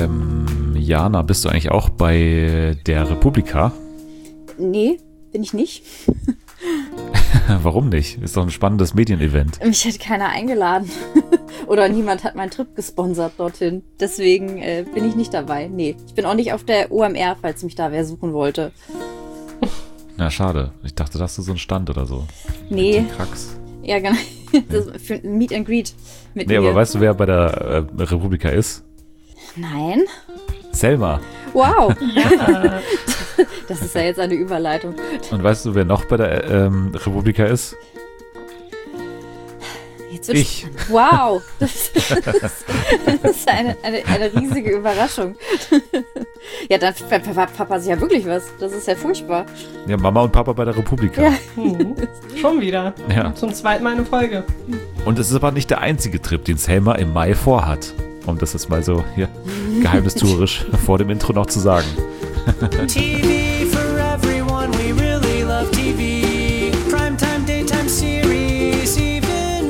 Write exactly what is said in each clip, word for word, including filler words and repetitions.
Ähm, Jana, bist du eigentlich auch bei der Republika? Nee, bin ich nicht. Warum nicht? Ist doch ein spannendes Medienevent. Mich hat keiner eingeladen. Oder niemand hat meinen Trip gesponsert dorthin. Deswegen äh, bin ich nicht dabei. Nee, ich bin auch nicht auf der O M R, falls mich da wer suchen wollte. Na, schade. Ich dachte, da hast du so einen Stand oder so. Nee. Krax. Ja, genau. Das für ein Meet and Greet mit Nee, mir. aber weißt du, wer bei der äh, Republika ist? Nein. Selma. Wow. Ja. Das ist ja jetzt eine Überleitung. Und weißt du, wer noch bei der ähm, Republika ist? Jetzt wird's Ich. spannend. Wow. Das, das, das ist eine, eine, eine riesige Überraschung. Ja, dann ver- ver- verpasse ich ja wirklich was. Das ist ja furchtbar. Ja, Mama und Papa bei der Republika. Ja. Hm. Schon wieder. Ja. Zum zweiten Mal eine Folge. Und es ist aber nicht der einzige Trip, den Selma im Mai vorhat. Um das jetzt mal so hier geheimnistuerisch vor dem Intro noch zu sagen. T V for everyone, we really love T V. Primetime, daytime series, even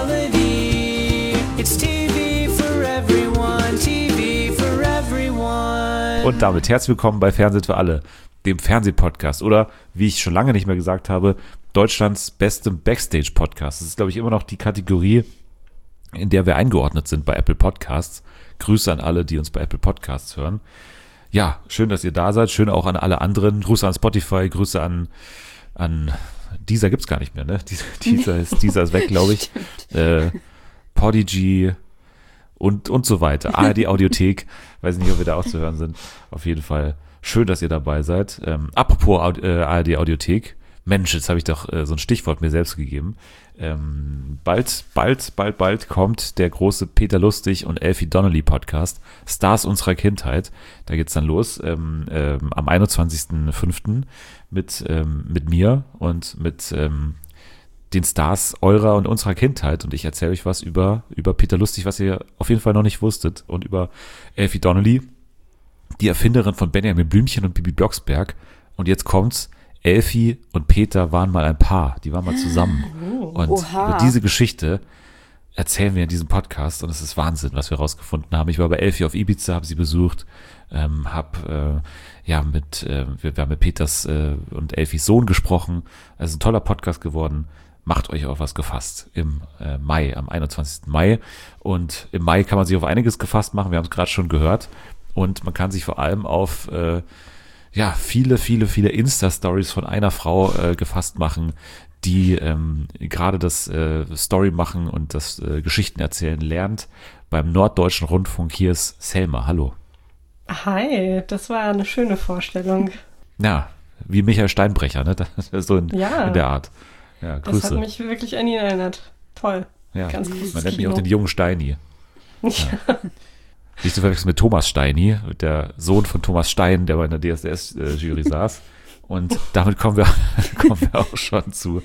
reality. It's T V for everyone, T V for everyone. Und damit herzlich willkommen bei Fernsehen für alle, dem Fernsehpodcast oder, wie ich schon lange nicht mehr gesagt habe, Deutschlands bestem Backstage-Podcast. Das ist, glaube ich, immer noch die Kategorie, in der wir eingeordnet sind bei Apple Podcasts. Grüße an alle, die uns bei Apple Podcasts hören. Ja, schön, dass ihr da seid. Schön auch an alle anderen. Grüße an Spotify, Grüße an, an Deezer gibt's gar nicht mehr, ne? Deezer ist, Deezer ist weg, glaube ich. Äh, Podigy und, und so weiter. A R D Audiothek. Weiß nicht, ob wir da auch zu hören sind. Auf jeden Fall schön, dass ihr dabei seid. Ähm, apropos Aud- äh, A R D Audiothek. Mensch, jetzt habe ich doch äh, so ein Stichwort mir selbst gegeben. Ähm, bald, bald, bald, bald kommt der große Peter Lustig und Elfie Donnelly Podcast, Stars unserer Kindheit. Da geht's dann los ähm, ähm, am einundzwanzigsten fünften mit, ähm, mit mir und mit ähm, den Stars eurer und unserer Kindheit. Und ich erzähle euch was über, über Peter Lustig, was ihr auf jeden Fall noch nicht wusstet, und über Elfie Donnelly, die Erfinderin von Benjamin Blümchen und Bibi Blocksberg. Und jetzt kommt's. Elfie und Peter waren mal ein Paar, die waren mal zusammen. Und Oha. über diese Geschichte erzählen wir in diesem Podcast, und es ist Wahnsinn, was wir rausgefunden haben. Ich war bei Elfie auf Ibiza, habe sie besucht, ähm, habe äh, ja mit, äh, wir, wir haben mit Peters äh, und Elfies Sohn gesprochen. Also ein toller Podcast geworden. Macht euch auf was gefasst im äh, Mai, am einundzwanzigsten Mai. Und im Mai kann man sich auf einiges gefasst machen, wir haben es gerade schon gehört. Und man kann sich vor allem auf äh, ja, viele, viele, viele Insta-Stories von einer Frau äh, gefasst machen, die ähm, gerade das äh, Story machen und das äh, Geschichten erzählen lernt beim Norddeutschen Rundfunk. Hier ist Selma, hallo. Hi, das war eine schöne Vorstellung. Ja, wie Michael Steinbrecher, ne? Das ist so in, Ja. in der Art. Ja, Das Grüße. hat mich wirklich an ihn erinnert. Toll. ja, ganz großes man nennt mich Kino. auch den jungen Steini. Ja. Nicht zu verwechseln mit Thomas Steini, der Sohn von Thomas Stein, der bei der D S D S-Jury saß. Und damit kommen wir, kommen wir auch schon zu,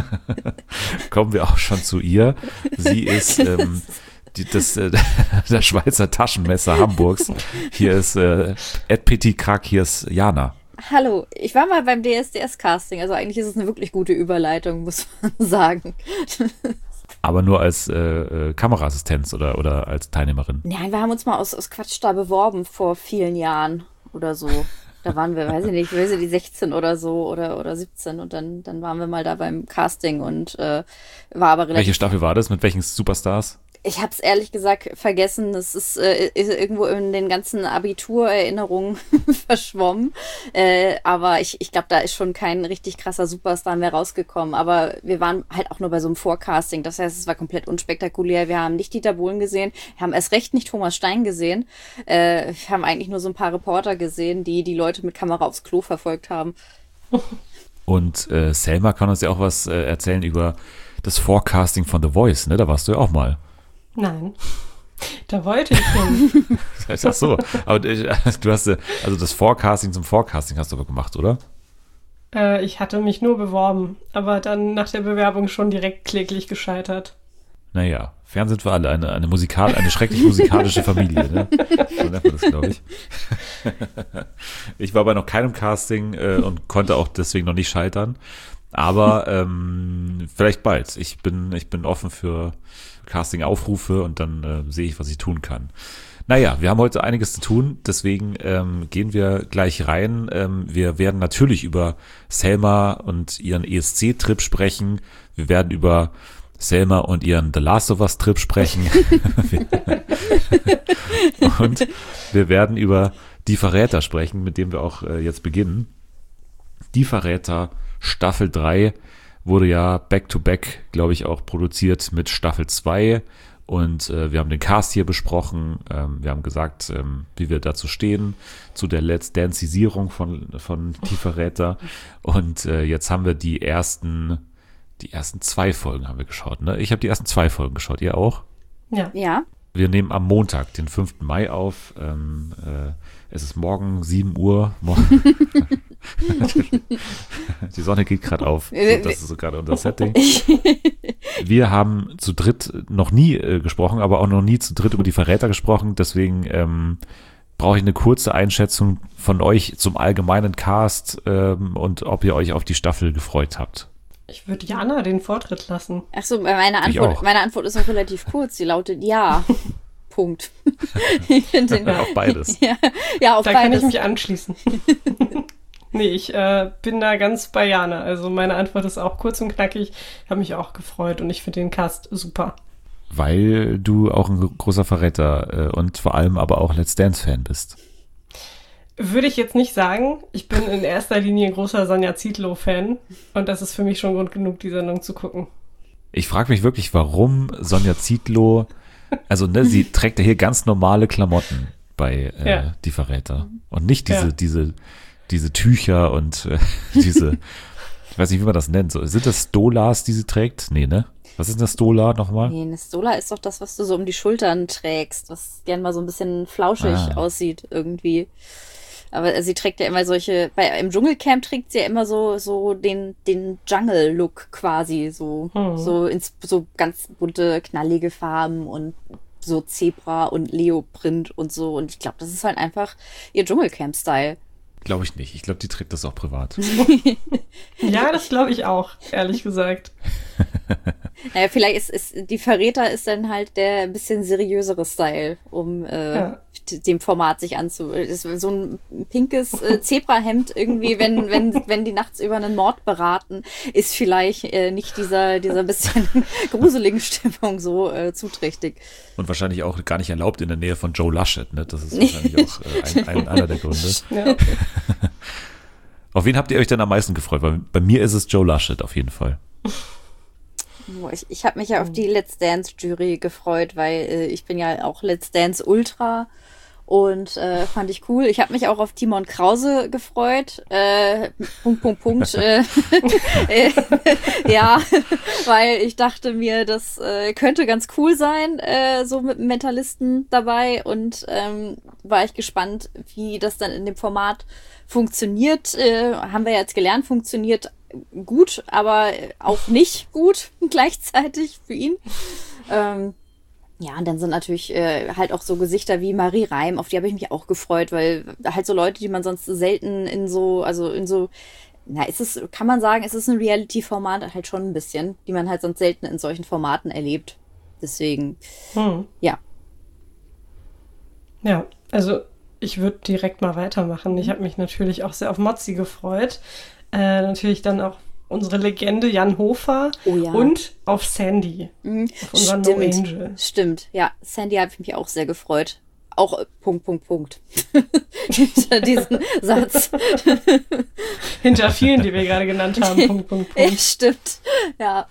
kommen wir auch schon zu ihr. Sie ist ähm, die, das, äh, das Schweizer Taschenmesser Hamburgs. Hier ist äh, Ed Petit Crack, hier ist Jana. Hallo, ich war mal beim D S D S-Casting. Also eigentlich ist es eine wirklich gute Überleitung, muss man sagen. Aber nur als äh, äh, Kameraassistenz oder, oder als Teilnehmerin. Nein, wir haben uns mal aus, aus Quatsch da beworben vor vielen Jahren oder so. Da waren wir, weiß ich nicht, weiß ich, die sechzehn oder so oder, oder siebzehn, und dann, dann waren wir mal da beim Casting und äh, war aber relativ... Welche Staffel war das? Mit welchen Superstars? Ich habe es ehrlich gesagt vergessen. Das ist, äh, ist irgendwo in den ganzen Abiturerinnerungen verschwommen. Äh, aber ich, ich glaube, da ist schon kein richtig krasser Superstar mehr rausgekommen. Aber wir waren halt auch nur bei so einem Vorcasting. Das heißt, es war komplett unspektakulär. Wir haben nicht Dieter Bohlen gesehen. Wir haben erst recht nicht Thomas Stein gesehen. Äh, wir haben eigentlich nur so ein paar Reporter gesehen, die die Leute mit Kamera aufs Klo verfolgt haben. Und äh, Selma kann uns ja auch was äh, erzählen über das Forecasting von The Voice, ne? Da warst du ja auch mal. Nein, da wollte ich hin. Das ist ach so. Aber äh, du hast, äh, also das Forecasting zum Forecasting hast du aber gemacht, oder? äh, ich hatte mich nur beworben, aber dann nach der Bewerbung schon direkt kläglich gescheitert. Naja, Fernsehen für alle, eine, eine, musikal, eine schrecklich musikalische Familie, ne? So nennt man das, glaube ich. Ich war bei noch keinem Casting äh, und konnte auch deswegen noch nicht scheitern. Aber ähm, vielleicht bald. Ich bin, ich bin offen für Casting-Aufrufe und dann äh, sehe ich, was ich tun kann. Naja, wir haben heute einiges zu tun, deswegen ähm, gehen wir gleich rein. Ähm, wir werden natürlich über Selma und ihren E S C-Trip sprechen. Wir werden über Selma und ihren The Last of Us-Trip sprechen. Und wir werden über Die Verräter sprechen, mit dem wir auch äh, jetzt beginnen. Die Verräter Staffel drei wurde ja back-to-back, glaube ich, auch produziert mit Staffel zwei. Und äh, wir haben den Cast hier besprochen. Ähm, wir haben gesagt, ähm, wie wir dazu stehen, zu der Let's Danceisierung von, von Die Verräter. Und äh, jetzt haben wir die ersten, die ersten zwei Folgen haben wir geschaut. Ne? Ich habe die ersten zwei Folgen geschaut. Ihr auch? Ja. Ja. Wir nehmen am Montag, den fünften Mai auf. Ähm, äh, es ist morgen sieben Uhr. Die Sonne geht gerade auf. So, das ist so gerade unser Setting. Wir haben zu dritt noch nie äh, gesprochen, aber auch noch nie zu dritt über die Verräter gesprochen. Deswegen ähm, brauche ich eine kurze Einschätzung von euch zum allgemeinen Cast ähm, und ob ihr euch auf die Staffel gefreut habt. Ich würde Jana den Vortritt lassen. Ach so, meine Ich Antwort, auch. meine Antwort ist auch relativ kurz. Sie lautet ja. Punkt. Ich find den, Auf beides. ja, ja, auf Da kann ich beides. mich anschließen. Nee, ich äh, bin da ganz bei Jana. Also meine Antwort ist auch kurz und knackig. Ich habe mich auch gefreut und ich finde den Cast super. Weil du auch ein großer Verräter äh, und vor allem aber auch Let's Dance-Fan bist. Würde ich jetzt nicht sagen. Ich bin in erster Linie ein großer Sonja Zietlow-Fan und das ist für mich schon Grund genug, die Sendung zu gucken. Ich frage mich wirklich, warum Sonja Zietlow, also ne, sie trägt ja hier ganz normale Klamotten bei äh, Ja. Die Verräter und nicht diese, Ja. diese, diese Tücher und äh, diese, ich weiß nicht, wie man das nennt. So, sind das Stolas, die sie trägt? Nee, ne? Was ist eine Stola nochmal? Nee, eine Stola ist doch das, was du so um die Schultern trägst, was gern mal so ein bisschen flauschig Ah. aussieht irgendwie. Aber sie trägt ja immer solche, bei, im Dschungelcamp trägt sie ja immer so, so den, den Jungle-Look quasi, so, Mhm. so ins, so ganz bunte, knallige Farben und so Zebra und Leoprint und so. Und ich glaube, das ist halt einfach ihr Dschungelcamp-Style. Glaube ich nicht. Ich glaube, die trägt das auch privat. Ja, das glaube ich auch, ehrlich gesagt. Naja, vielleicht ist, ist die Verräter ist dann halt der ein bisschen seriösere Style, um äh, Ja. d- dem Format sich anzu. Ist so ein pinkes äh, Zebrahemd irgendwie, wenn wenn wenn die nachts über einen Mord beraten, ist vielleicht äh, nicht dieser dieser bisschen gruseligen Stimmung so äh, zuträchtig. Und wahrscheinlich auch gar nicht erlaubt in der Nähe von Joe Laschet, ne? Das ist wahrscheinlich auch äh, ein, ein, einer der Gründe. Ja. Auf wen habt ihr euch denn am meisten gefreut? Weil bei mir ist es Joe Laschet auf jeden Fall. Boah, Ich, ich habe mich ja auf die Let's Dance Jury gefreut, weil äh, ich bin ja auch Let's Dance Ultra und äh, fand ich cool. Ich habe mich auch auf Timon Krause gefreut. Äh, Punkt, Punkt, Punkt. äh, äh, ja, weil ich dachte mir, das äh, könnte ganz cool sein, äh, so mit einem Mentalisten dabei und ähm, war ich gespannt, wie das dann in dem Format funktioniert. Äh, haben wir jetzt gelernt, funktioniert gut, aber auch nicht gut gleichzeitig für ihn. Ähm, ja, und dann sind natürlich äh, halt auch so Gesichter wie Marie Reim, auf die habe ich mich auch gefreut, weil halt so Leute, die man sonst selten in so, also in so, na, ist es, kann man sagen, ist es ein Reality-Format halt schon ein bisschen, die man halt sonst selten in solchen Formaten erlebt. Deswegen, Hm. ja. Ja, also ich würde direkt mal weitermachen. Ich habe mich natürlich auch sehr auf Mozzi gefreut. Äh, natürlich dann auch unsere Legende Jan Hofer Oh ja. und auf Sandy, Mhm. auf unseren No Angel. Stimmt, ja. Sandy habe ich mich auch sehr gefreut. Auch äh, Punkt, Punkt, Punkt. Hinter diesen Satz. Hinter vielen, die wir gerade genannt haben. Punkt, Punkt, Ja, Punkt. stimmt. Ja.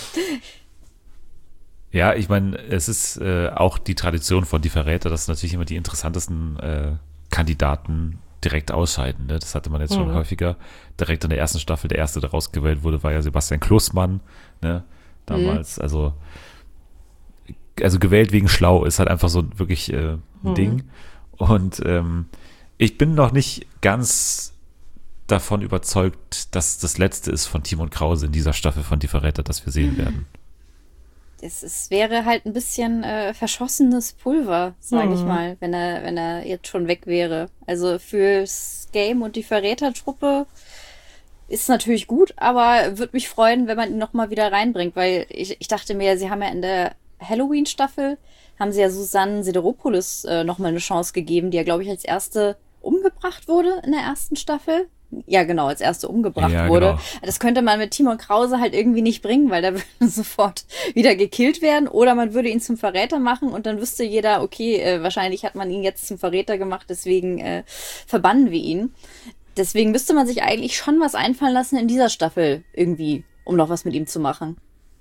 Ja, ich meine, es ist äh, auch die Tradition von Die Verräter, dass natürlich immer die interessantesten äh, Kandidaten direkt ausscheiden. Ne? Das hatte man jetzt schon Mhm. häufiger. Direkt in der ersten Staffel, der erste, der rausgewählt wurde, war ja Sebastian Klussmann. Ne? Damals, also also gewählt wegen schlau ist halt einfach so wirklich äh, ein Mhm. Ding. Und ähm, ich bin noch nicht ganz davon überzeugt, dass das letzte ist von Timon Krause in dieser Staffel von Die Verräter, das wir sehen werden. Es, es wäre halt ein bisschen äh, verschossenes Pulver, sage ich Mhm. mal, wenn er, wenn er jetzt schon weg wäre. Also fürs Game und die Verrätertruppe ist natürlich gut, aber würde mich freuen, wenn man ihn nochmal wieder reinbringt, weil ich, ich dachte mir, sie haben ja in der Halloween-Staffel, haben sie ja Susanne Sideropoulos äh, nochmal eine Chance gegeben, die ja, glaube ich, als erste umgebracht wurde in der ersten Staffel. Ja, genau, als erste umgebracht Ja, wurde. genau. Das könnte man mit Timon Krause halt irgendwie nicht bringen, weil der würde sofort wieder gekillt werden oder man würde ihn zum Verräter machen und dann wüsste jeder, okay, äh, wahrscheinlich hat man ihn jetzt zum Verräter gemacht, deswegen äh, verbannen wir ihn. Deswegen müsste man sich eigentlich schon was einfallen lassen in dieser Staffel irgendwie, um noch was mit ihm zu machen.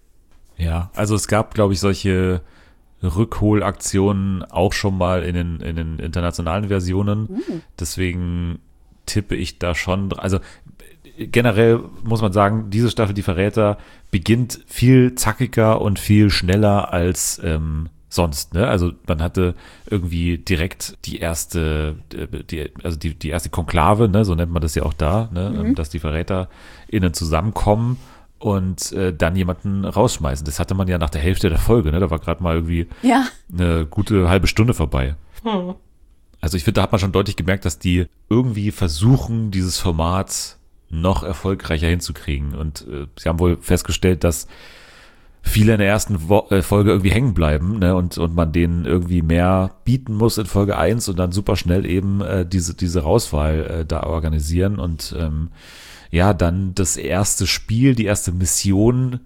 Ja, also es gab, glaube ich, solche Rückholaktionen auch schon mal in den, in den internationalen Versionen. Mhm. Deswegen tippe ich da schon, also generell muss man sagen, diese Staffel, die Verräter, beginnt viel zackiger und viel schneller als ähm, sonst, ne? Also man hatte irgendwie direkt die erste, die, also die, die erste Konklave, ne? So nennt man das ja auch da, ne? Mhm. Dass die VerräterInnen zusammenkommen und äh, dann jemanden rausschmeißen. Das hatte man ja nach der Hälfte der Folge, ne? Da war gerade mal irgendwie Ja. eine gute halbe Stunde vorbei. Hm. Also ich finde, da hat man schon deutlich gemerkt, dass die irgendwie versuchen, dieses Format noch erfolgreicher hinzukriegen. Und äh, sie haben wohl festgestellt, dass viele in der ersten Wo- äh, Folge irgendwie hängen bleiben, ne? und, und man denen irgendwie mehr bieten muss in Folge eins und dann super schnell eben äh, diese, diese Rauswahl äh, da organisieren und ähm, ja, dann das erste Spiel, die erste Mission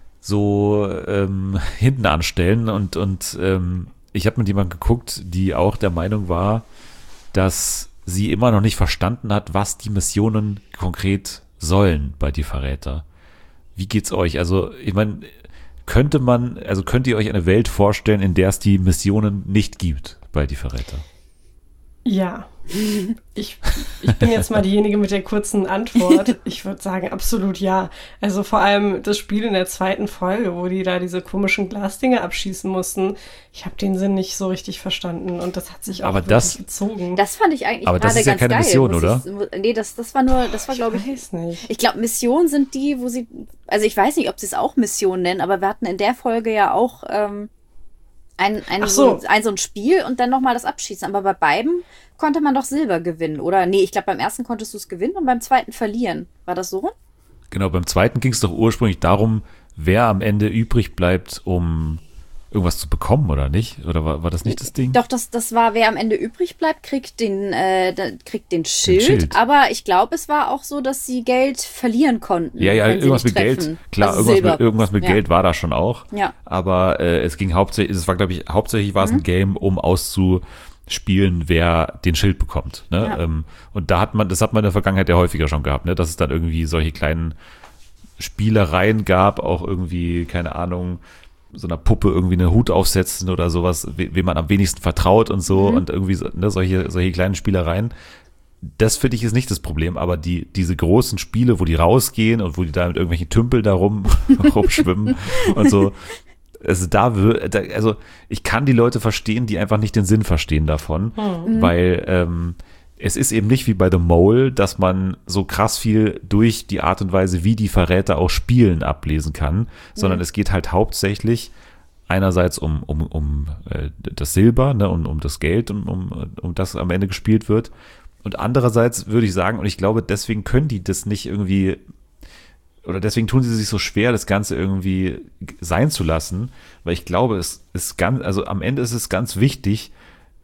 so ähm, hinten anstellen und, und ähm, ich habe mit jemandem geguckt, die auch der Meinung war, dass sie immer noch nicht verstanden hat, was die Missionen konkret sollen bei Die Verräter. Wie geht's euch? Also, ich meine, könnte man, also könnt ihr euch eine Welt vorstellen, in der es die Missionen nicht gibt bei Die Verräter? Ja. Ich, ich bin jetzt mal diejenige mit der kurzen Antwort. Ich würde sagen, absolut ja. Also vor allem das Spiel in der zweiten Folge, wo die da diese komischen Glasdinger abschießen mussten. Ich habe den Sinn nicht so richtig verstanden und das hat sich auch Aber wirklich das- gezogen. Das fand ich eigentlich Aber das gerade ist ja ganz keine geil. Mission, muss oder? Ich, mu- nee, das, das war nur, das war, glaube ich, weiß nicht. ich glaube, Missionen sind die, wo sie, also ich weiß nicht, ob sie es auch Missionen nennen, aber wir hatten in der Folge ja auch ähm, ein, ein, Ach so. so. ein so ein Spiel und dann nochmal das Abschießen. Aber bei beiden konnte man doch Silber gewinnen, oder? Nee, ich glaube, beim ersten konntest du es gewinnen und beim zweiten verlieren. War das so? Genau, beim zweiten ging es doch ursprünglich darum, wer am Ende übrig bleibt, um irgendwas zu bekommen, oder nicht? Oder war, war das nicht das Ding? Doch, das, das war, wer am Ende übrig bleibt, kriegt den, äh, da- kriegt den Schild. Schild. Aber ich glaube, es war auch so, dass sie Geld verlieren konnten. Ja, ja, wenn sie irgendwas mit nicht Geld. treffen. Klar, Also irgendwas, Silber. mit, irgendwas mit Ja. Geld war da schon auch. Ja. Aber äh, es ging hauptsächlich, es war, glaube ich, hauptsächlich war es ein Game, um auszuspielen, wer den Schild bekommt. Ne? Ja. Ähm, und da hat man, das hat man in der Vergangenheit ja häufiger schon gehabt, ne? Dass es dann irgendwie solche kleinen Spielereien gab, auch irgendwie, keine Ahnung, so einer Puppe irgendwie einen Hut aufsetzen oder sowas, we- wem man am wenigsten vertraut und so Mhm. und irgendwie so, ne, solche, solche kleinen Spielereien. Das finde ich ist nicht das Problem, aber die, diese großen Spiele, wo die rausgehen und wo die da mit irgendwelchen Tümpeln da rum, rumschwimmen und so, also da, wür- da, also ich kann die Leute verstehen, die einfach nicht den Sinn verstehen davon, weil ähm, es ist eben nicht wie bei The Mole, dass man so krass viel durch die Art und Weise, wie die Verräter auch spielen, ablesen kann, sondern es geht halt hauptsächlich einerseits um, um, um äh, das Silber, ne, um, um das Geld, um, um, um das am Ende gespielt wird. Und andererseits würde ich sagen, und ich glaube, deswegen können die das nicht irgendwie, oder deswegen tun sie sich so schwer, das Ganze irgendwie sein zu lassen, weil ich glaube, es ist ganz, also am Ende ist es ganz wichtig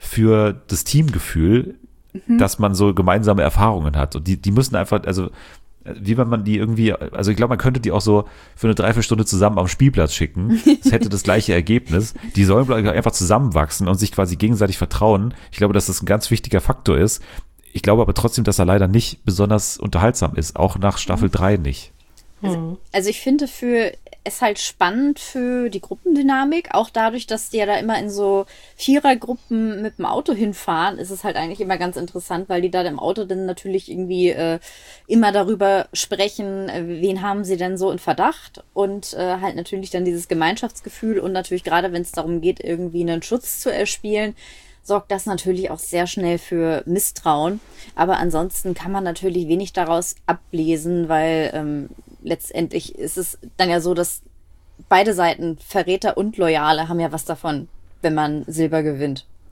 für das Teamgefühl, dass man so gemeinsame Erfahrungen hat. Und die, die müssen einfach, also wie wenn man die irgendwie, also ich glaube, man könnte die auch so für eine Dreiviertelstunde zusammen am Spielplatz schicken. Es hätte das gleiche Ergebnis. Die sollen glaub ich, einfach zusammenwachsen und sich quasi gegenseitig vertrauen. Ich glaube, dass das ein ganz wichtiger Faktor ist. Ich glaube aber trotzdem, dass er leider nicht besonders unterhaltsam ist, auch nach Staffel drei nicht. Hm. Also ich finde für es halt spannend für die Gruppendynamik, auch dadurch, dass die ja da immer in so Vierergruppen mit dem Auto hinfahren, ist es halt eigentlich immer ganz interessant, weil die da im Auto dann natürlich irgendwie äh, immer darüber sprechen, äh, wen haben sie denn so in Verdacht und äh, halt natürlich dann dieses Gemeinschaftsgefühl und natürlich gerade, wenn es darum geht, irgendwie einen Schutz zu erspielen, sorgt das natürlich auch sehr schnell für Misstrauen. Aber ansonsten kann man natürlich wenig daraus ablesen, weil ähm, letztendlich ist es dann ja so, dass beide Seiten, Verräter und Loyale, haben ja was davon, wenn man Silber gewinnt.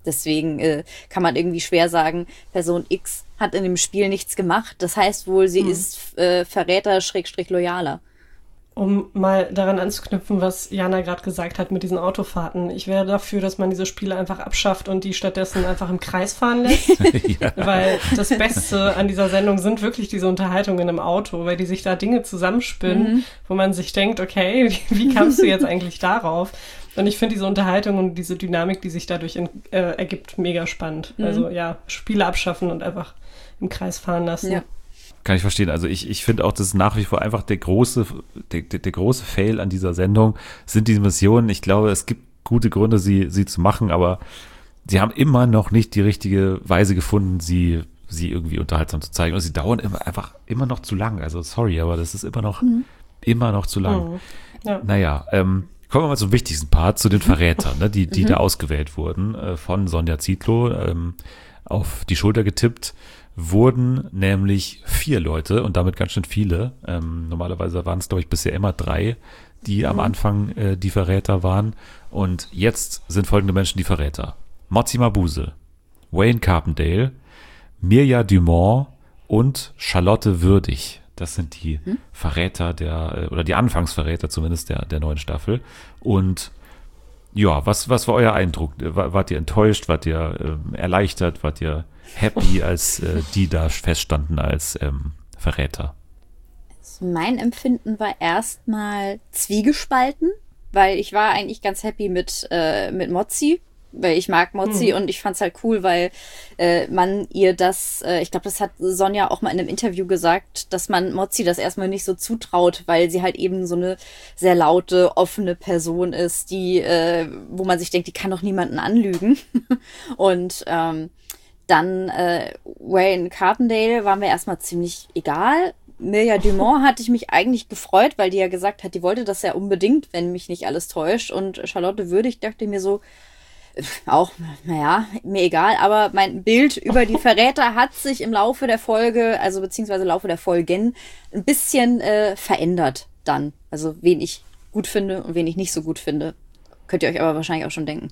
deswegen äh, kann man irgendwie schwer sagen, Person X hat in dem Spiel nichts gemacht. Das heißt wohl, sie mhm. ist äh, Verräter, Schrägstrich loyaler. Um mal daran anzuknüpfen, was Jana gerade gesagt hat mit diesen Autofahrten. Ich wäre dafür, dass man diese Spiele einfach abschafft und die stattdessen einfach im Kreis fahren lässt. Ja. Weil das Beste an dieser Sendung sind wirklich diese Unterhaltungen im Auto, weil die sich da Dinge zusammenspinnen, mhm. wo man sich denkt, okay, wie, wie kamst du jetzt eigentlich darauf? Und ich finde diese Unterhaltung und diese Dynamik, die sich dadurch in, äh, ergibt, mega spannend. Mhm. Also ja, Spiele abschaffen und einfach im Kreis fahren lassen. Ja. Kann ich verstehen. Also ich, ich finde auch, das ist nach wie vor einfach der große, der, der, der große Fail an dieser Sendung sind diese Missionen. Ich glaube, es gibt gute Gründe, sie, sie zu machen, aber sie haben immer noch nicht die richtige Weise gefunden, sie, sie irgendwie unterhaltsam zu zeigen. Und sie dauern immer einfach immer noch zu lang. Also sorry, aber das ist immer noch, mhm. immer noch zu lang. Mhm. Ja. Naja, ähm, kommen wir mal zum wichtigsten Part, zu den Verrätern, ne, die, die mhm. da ausgewählt wurden, äh, von Sonja Zietlow, ähm, auf die Schulter getippt. Wurden nämlich vier Leute und damit ganz schön viele. Ähm, normalerweise waren es, glaube ich, bisher immer drei, die mhm. am Anfang äh, die Verräter waren. Und jetzt sind folgende Menschen die Verräter. Motzi Mabuse, Wayne Carpendale, Mirja Dumont und Charlotte Würdig. Das sind die mhm. Verräter der, oder die Anfangsverräter zumindest der, der neuen Staffel. Und ja, was, was war euer Eindruck? Wart ihr enttäuscht? Wart ihr äh, erleichtert? Wart ihr happy, als äh, die da feststanden als ähm, Verräter? Also mein Empfinden war erstmal zwiegespalten, weil ich war eigentlich ganz happy mit, äh, mit Motzi, weil ich mag Motzi mhm. und ich fand's halt cool, weil äh, man ihr das, äh, ich glaube, das hat Sonja auch mal in einem Interview gesagt, dass man Motzi das erstmal nicht so zutraut, weil sie halt eben so eine sehr laute, offene Person ist, die, äh, wo man sich denkt, die kann doch niemanden anlügen. Und ähm, dann äh, Wayne Carpendale war mir erstmal ziemlich egal. Mirja Dumont hatte ich mich eigentlich gefreut, weil die ja gesagt hat, die wollte das ja unbedingt, wenn mich nicht alles täuscht. Und Charlotte Würdig dachte mir so, auch, naja, mir egal, aber mein Bild über die Verräter hat sich im Laufe der Folge, also beziehungsweise im Laufe der Folgen, ein bisschen äh, verändert dann. Also wen ich gut finde und wen ich nicht so gut finde. Könnt ihr euch aber wahrscheinlich auch schon denken.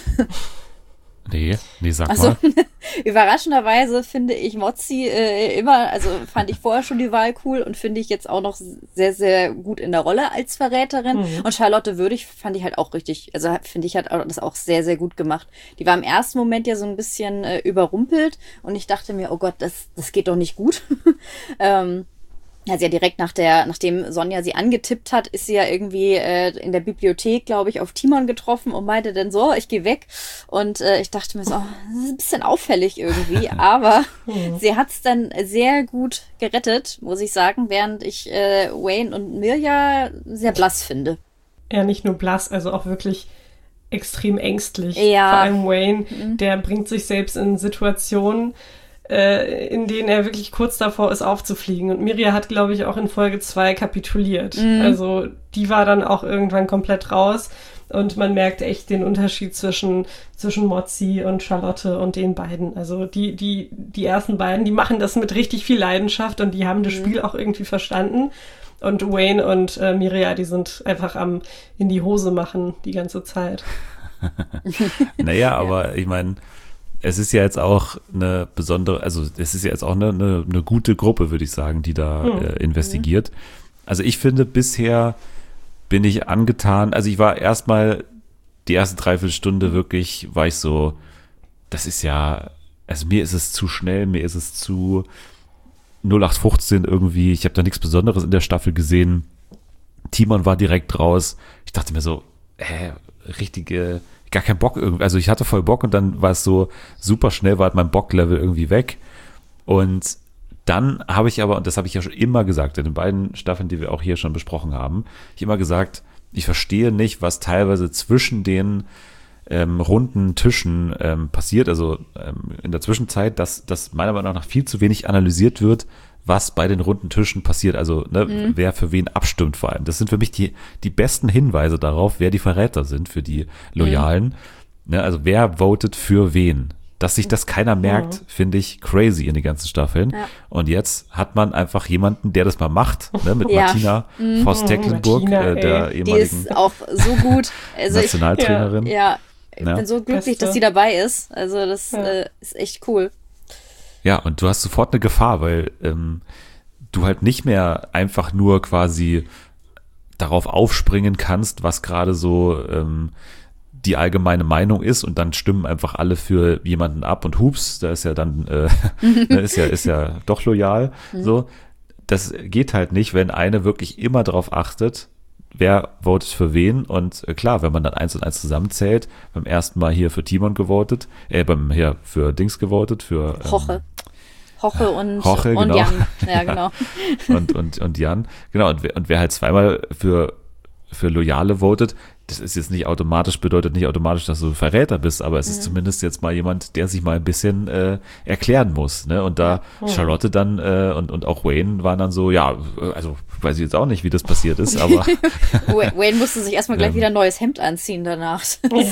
Nee, nee, sag also, mal. Überraschenderweise finde ich Motzi äh, immer, also fand ich vorher schon die Wahl cool und finde ich jetzt auch noch sehr, sehr gut in der Rolle als Verräterin. Mhm. Und Charlotte Würdig fand ich halt auch richtig, also finde ich, hat das auch sehr, sehr gut gemacht. Die war im ersten Moment ja so ein bisschen äh, überrumpelt und ich dachte mir, oh Gott, das, das geht doch nicht gut. ähm, Ja, sie ja direkt nach der, nachdem Sonja sie angetippt hat, ist sie ja irgendwie äh, in der Bibliothek, glaube ich, auf Timon getroffen und meinte dann so, ich gehe weg. Und äh, ich dachte mir so, das ist ein bisschen auffällig irgendwie, aber sie hat es dann sehr gut gerettet, muss ich sagen, während ich äh, Wayne und Mirja sehr blass finde. Ja, nicht nur blass, also auch wirklich extrem ängstlich. Ja. Vor allem Wayne, Mhm. der bringt sich selbst in Situationen, äh, in denen er wirklich kurz davor ist, aufzufliegen. Und Mirja hat, glaube ich, auch in Folge zwei kapituliert. Mhm. Also die war dann auch irgendwann komplett raus. Und man merkt echt den Unterschied zwischen, zwischen Motzi und Charlotte und den beiden. Also die, die, die ersten beiden, die machen das mit richtig viel Leidenschaft und die haben das Mhm. Spiel auch irgendwie verstanden. Und Wayne und äh, Mirja, die sind einfach am in die Hose machen die ganze Zeit. Naja, aber ich meine, es ist ja jetzt auch eine besondere, also es ist ja jetzt auch eine, eine, eine gute Gruppe, würde ich sagen, die da Mhm. äh, investigiert. Also ich finde, bisher bin ich angetan, also ich war erstmal die erste Dreiviertelstunde wirklich, war ich so, das ist ja, also mir ist es zu schnell, mir ist es zu null acht fünfzehn irgendwie, ich habe da nichts Besonderes in der Staffel gesehen. Timon war direkt raus. Ich dachte mir so, hä, richtige, gar kein Bock irgendwie. Also ich hatte voll Bock und dann war es so super schnell, war halt mein Bocklevel irgendwie weg. Und dann habe ich aber, und das habe ich ja schon immer gesagt, in den beiden Staffeln, die wir auch hier schon besprochen haben, ich immer gesagt, ich verstehe nicht, was teilweise zwischen den ähm, runden Tischen ähm, passiert. Also ähm, in der Zwischenzeit, dass, dass meiner Meinung nach viel zu wenig analysiert wird, was bei den runden Tischen passiert, also ne, Mhm. wer für wen abstimmt vor allem. Das sind für mich die, die besten Hinweise darauf, wer die Verräter sind für die Loyalen. Ne, also wer votet für wen. Dass sich das keiner merkt, Mhm. finde ich crazy in den ganzen Staffeln. Ja. Und jetzt hat man einfach jemanden, der das mal macht, ne, mit Ja. Martina Voss-Tecklenburg, Martina, äh, der ey. Die ehemaligen ist auch so gut. Also ich, Nationaltrainerin. ja, ich Ja. bin so glücklich, Beste. dass sie dabei ist. Also das Ja. äh, ist echt cool. Ja, und du hast sofort eine Gefahr, weil ähm, du halt nicht mehr einfach nur quasi darauf aufspringen kannst, was gerade so ähm, die allgemeine Meinung ist und dann stimmen einfach alle für jemanden ab und hups, da ist ja dann äh, ne, ist ja ist ja doch loyal. So, das geht halt nicht, wenn eine wirklich immer darauf achtet, wer votet für wen und äh, klar, wenn man dann eins und eins zusammenzählt, beim ersten Mal hier für Timon gewotet, äh, beim hier für Dings gewotet, für ähm, Hoche. Hoche und, Hoche, und genau. Jan. Ja, genau. und, und, und Jan. Genau, und wer, und wer halt zweimal für, für Loyale votet, das ist jetzt nicht automatisch, bedeutet nicht automatisch, dass du Verräter bist, aber es ist zumindest jetzt mal jemand, der sich mal ein bisschen äh, erklären muss. Ne? Und da Charlotte dann äh, und, und auch Wayne waren dann so, ja, also weiß ich jetzt auch nicht, wie das passiert ist, aber Wa- Wayne musste sich erstmal gleich Ähm. wieder ein neues Hemd anziehen danach.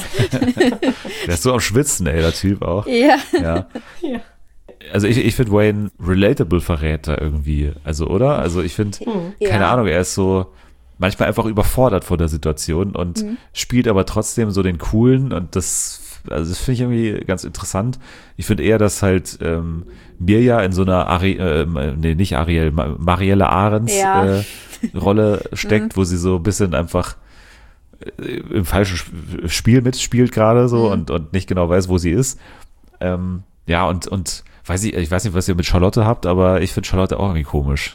der ist so am Schwitzen, ey, der Typ auch. Ja. Ja. Ja. Also ich, ich finde Wayne relatable Verräter irgendwie, also oder? Also ich finde, keine Ja. Ahnung, er ist so manchmal einfach überfordert von der Situation und spielt aber trotzdem so den Coolen und das, also das finde ich irgendwie ganz interessant. Ich finde eher, dass halt ähm, Mirja in so einer, Ari, äh, nee, nicht Ariel, Ma- Marielle Ahrens Ja. äh, Rolle steckt, wo sie so ein bisschen einfach äh, im falschen Sp- Spiel mitspielt gerade so und, und nicht genau weiß, wo sie ist. Ähm, ja, und, und weiß ich, ich weiß nicht, was ihr mit Charlotte habt, aber ich finde Charlotte auch irgendwie komisch.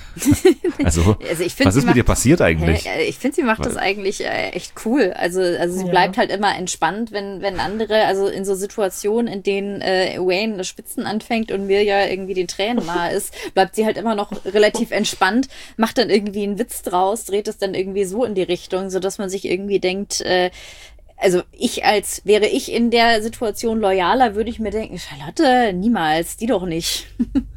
Also, Also ich find, was sie ist mit macht- ihr passiert eigentlich? Hä? Ich finde, sie macht das eigentlich äh, echt cool. Also, also sie Ja. bleibt halt immer entspannt, wenn, wenn andere, also in so Situationen, in denen äh, Wayne das Spitzen anfängt und Mirja irgendwie den Tränen nahe ist, bleibt sie halt immer noch relativ entspannt, macht dann irgendwie einen Witz draus, dreht es dann irgendwie so in die Richtung, sodass man sich irgendwie denkt, äh, also ich als, wäre ich in der Situation loyaler, würde ich mir denken, Charlotte, niemals, die doch nicht.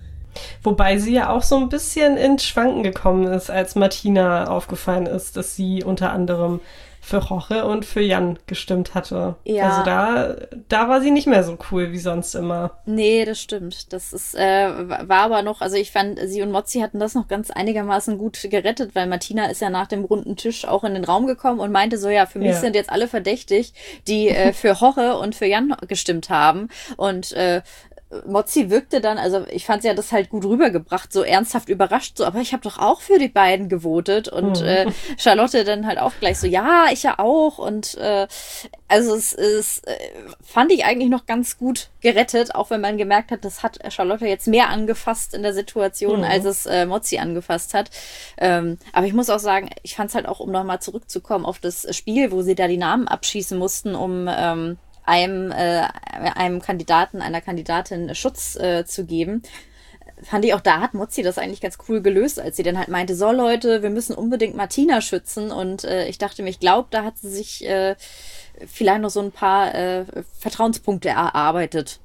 Wobei sie ja auch so ein bisschen ins Schwanken gekommen ist, als Martina aufgefallen ist, dass sie unter anderem für Jorge und für Jan gestimmt hatte. Ja. Also da, da war sie nicht mehr so cool wie sonst immer. Nee, das stimmt. Das ist, äh, war aber noch, also ich fand, sie und Mozzi hatten das noch ganz einigermaßen gut gerettet, weil Martina ist ja nach dem runden Tisch auch in den Raum gekommen und meinte so, ja, für mich Ja. sind jetzt alle verdächtig, die äh, für Jorge und für Jan gestimmt haben. Und äh, Mozzi wirkte dann, also ich fand sie ja das halt gut rübergebracht, so ernsthaft überrascht, so, aber ich habe doch auch für die beiden gewotet und Mhm. äh, Charlotte dann halt auch gleich so, ja, ich ja auch und äh, also es ist, äh, fand ich eigentlich noch ganz gut gerettet, auch wenn man gemerkt hat, das hat Charlotte jetzt mehr angefasst in der Situation, Mhm. als es äh, Mozzi angefasst hat. Ähm, aber ich muss auch sagen, ich fand es halt auch, um nochmal zurückzukommen auf das Spiel, wo sie da die Namen abschießen mussten, um ähm, einem, äh, einem Kandidaten, einer Kandidatin Schutz äh, zu geben. Fand ich auch, da hat Mozzi das eigentlich ganz cool gelöst, als sie dann halt meinte, so Leute, wir müssen unbedingt Martina schützen. Und äh, ich dachte mir, ich glaube, da hat sie sich äh, vielleicht noch so ein paar äh, Vertrauenspunkte erarbeitet.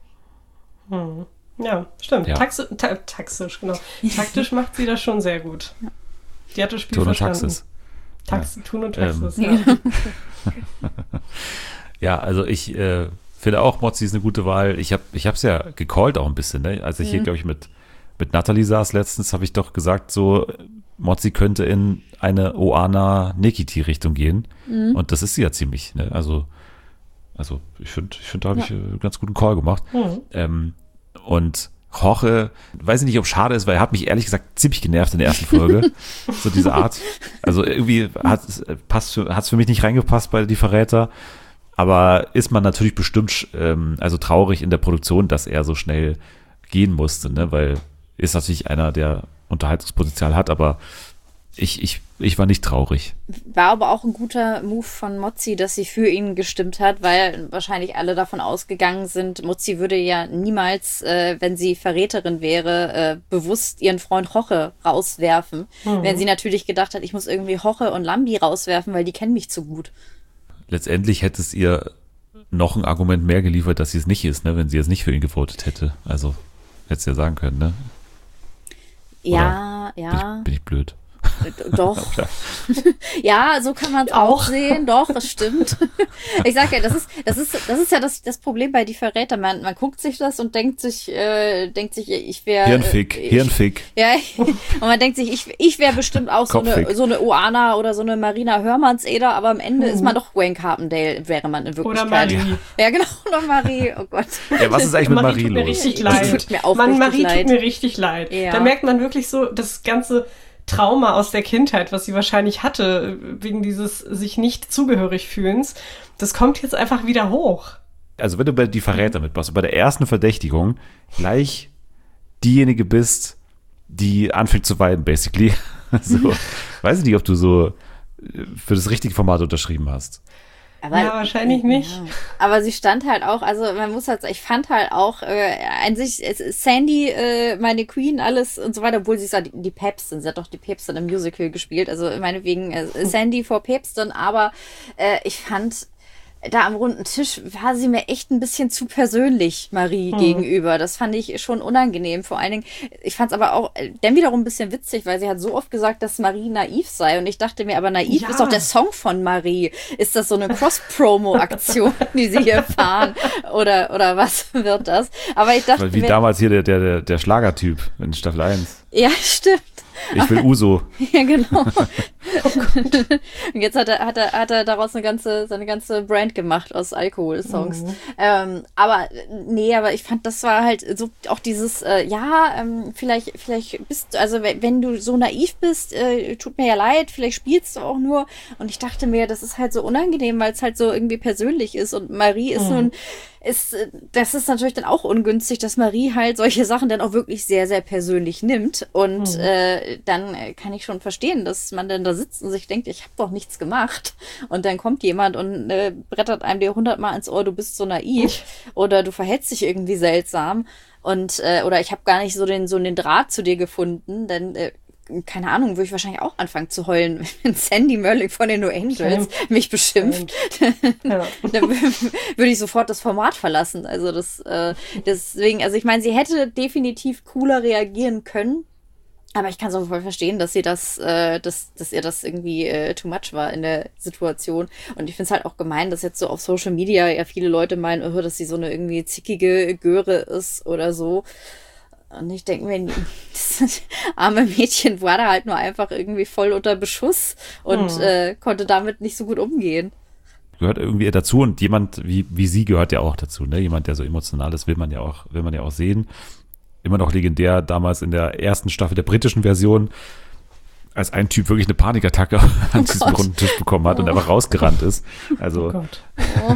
Hm. Ja, stimmt. Ja. Taxi ta taxisch, genau. Taktisch macht sie das schon sehr gut. Die hat das Spiel Ton und verstanden. Taxis. Taxi, Tun und Ähm. Taxis, ja. Ja, also ich äh, finde auch, Mozzi ist eine gute Wahl. Ich habe ich es ja gecallt auch ein bisschen. Ne? Als ich hier, glaube ich, mit, mit Natalie saß letztens, habe ich doch gesagt, so Mozzi könnte in eine Oana-Nikiti-Richtung gehen. Und das ist sie ja ziemlich. Ne? Also, also ich finde, ich find, da habe ich äh, einen ganz guten Call gemacht. Mhm. Ähm, und Jorge, weiß ich nicht, ob schade ist, weil er hat mich ehrlich gesagt ziemlich genervt in der ersten Folge. So diese Art. Also irgendwie hat es passt für, hat's für mich nicht reingepasst bei Die Verräter. Aber ist man natürlich bestimmt ähm, also traurig in der Produktion, dass er so schnell gehen musste, ne? Weil ist natürlich einer, der Unterhaltungspotenzial hat, aber ich, ich, ich war nicht traurig. War aber auch ein guter Move von Mozzi, dass sie für ihn gestimmt hat, weil wahrscheinlich alle davon ausgegangen sind, Mozzi würde ja niemals, äh, wenn sie Verräterin wäre, äh, bewusst ihren Freund Jorge rauswerfen. Mhm. Wenn sie natürlich gedacht hat, ich muss irgendwie Jorge und Lambi rauswerfen, weil die kennen mich zu gut. Letztendlich hätte es ihr noch ein Argument mehr geliefert, dass sie es nicht ist, ne? Wenn sie jetzt nicht für ihn gewotet hätte. Also hätte sie ja sagen können, ne? Ja, Bin ja. ich, bin ich blöd. Doch. Ja, so kann man es auch. auch sehen. Doch, das stimmt. Ich sag ja, das ist, das ist, das ist ja das, das Problem bei Die Verräter. Man, man guckt sich das und denkt sich, äh, denkt sich, ich wäre. Hirnfick, äh, Hirnfick. Ja, und man denkt sich, ich, ich wäre bestimmt auch so eine, so eine Oana oder so eine Marina Hörmannseder, aber am Ende mhm. ist man doch Wayne Carpendale, wäre man in Wirklichkeit. Oder Marie. Ja, genau, oder Marie. Oh Gott. Ja, was ist eigentlich mit Marie, Marie los? Tut mir richtig leid. Tut mir auch Mann, richtig Marie leid. tut mir richtig leid. Ja. Da merkt man wirklich so das ganze Trauma aus der Kindheit, was sie wahrscheinlich hatte, wegen dieses sich nicht zugehörig fühlens. Das kommt jetzt einfach wieder hoch. Also wenn du bei Die Verräter mitmachst und bei der ersten Verdächtigung gleich diejenige bist, die anfängt zu weinen, basically. So, weiß ich nicht, ob du so für das richtige Format unterschrieben hast. Aber, ja, wahrscheinlich nicht. Ja. Aber sie stand halt auch, also man muss halt, ich fand halt auch äh, an sich, es ist Sandy, äh, meine Queen, alles und so weiter, obwohl sie ist ja die, die Päpstin, sie hat doch die Päpstin im Musical gespielt, also meinetwegen äh, Sandy vor Päpstin, aber äh, ich fand, da am runden Tisch war sie mir echt ein bisschen zu persönlich Marie hm. gegenüber. Das fand ich schon unangenehm. Vor allen Dingen, ich fand es aber auch dann wiederum ein bisschen witzig, weil sie hat so oft gesagt, dass Marie naiv sei. Und ich dachte mir, aber naiv ja. ist doch der Song von Marie. Ist das so eine Cross-Promo-Aktion, die sie hier fahren? Oder, oder was wird das? Aber ich dachte Wie mir, damals hier der, der, der Schlagertyp in Staffel eins. Ja, stimmt. Ich will Uso. Ja, genau. Oh Gott. Und jetzt hat er, hat er, hat er daraus eine ganze, seine ganze Brand gemacht aus Alkohol-Songs. Mhm. Ähm, aber, nee, aber ich fand, das war halt so auch dieses, äh, ja, ähm, vielleicht, vielleicht bist du, also wenn du so naiv bist, äh, tut mir ja leid, vielleicht spielst du auch nur. Und ich dachte mir, das ist halt so unangenehm, weil es halt so irgendwie persönlich ist. Und Marie ist mhm. nun, ist, das ist natürlich dann auch ungünstig, dass Marie halt solche Sachen dann auch wirklich sehr, sehr persönlich nimmt. Und mhm. äh, dann kann ich schon verstehen, dass man dann da sitzt und sich denkt, ich habe doch nichts gemacht. Und dann kommt jemand und äh, brettert einem dir hundertmal ins Ohr, du bist so naiv oder du verhältst dich irgendwie seltsam. Und äh, oder ich habe gar nicht so den so den Draht zu dir gefunden, dann äh, keine Ahnung, würde ich wahrscheinlich auch anfangen zu heulen, wenn Sandy Merling von den No Angels ja. mich beschimpft. Ja. Dann würde ich sofort das Format verlassen. Also das, äh, deswegen, also ich meine, sie hätte definitiv cooler reagieren können, aber ich kann es auch voll verstehen, dass sie das, äh, dass, dass ihr das irgendwie äh, too much war in der Situation. Und ich finde es halt auch gemein, dass jetzt so auf Social Media ja viele Leute meinen, oh, dass sie so eine irgendwie zickige Göre ist oder so. Und ich denke mir, das arme Mädchen war da halt nur einfach irgendwie voll unter Beschuss und hm. äh, konnte damit nicht so gut umgehen. Gehört irgendwie dazu und jemand wie, wie sie gehört ja auch dazu, ne? Jemand, der so emotional ist, will man ja auch, will man ja auch sehen. Immer noch legendär, damals in der ersten Staffel der britischen Version, als ein Typ wirklich eine Panikattacke an oh diesem runden Tisch bekommen hat oh. und einfach rausgerannt ist. Also, oh Gott.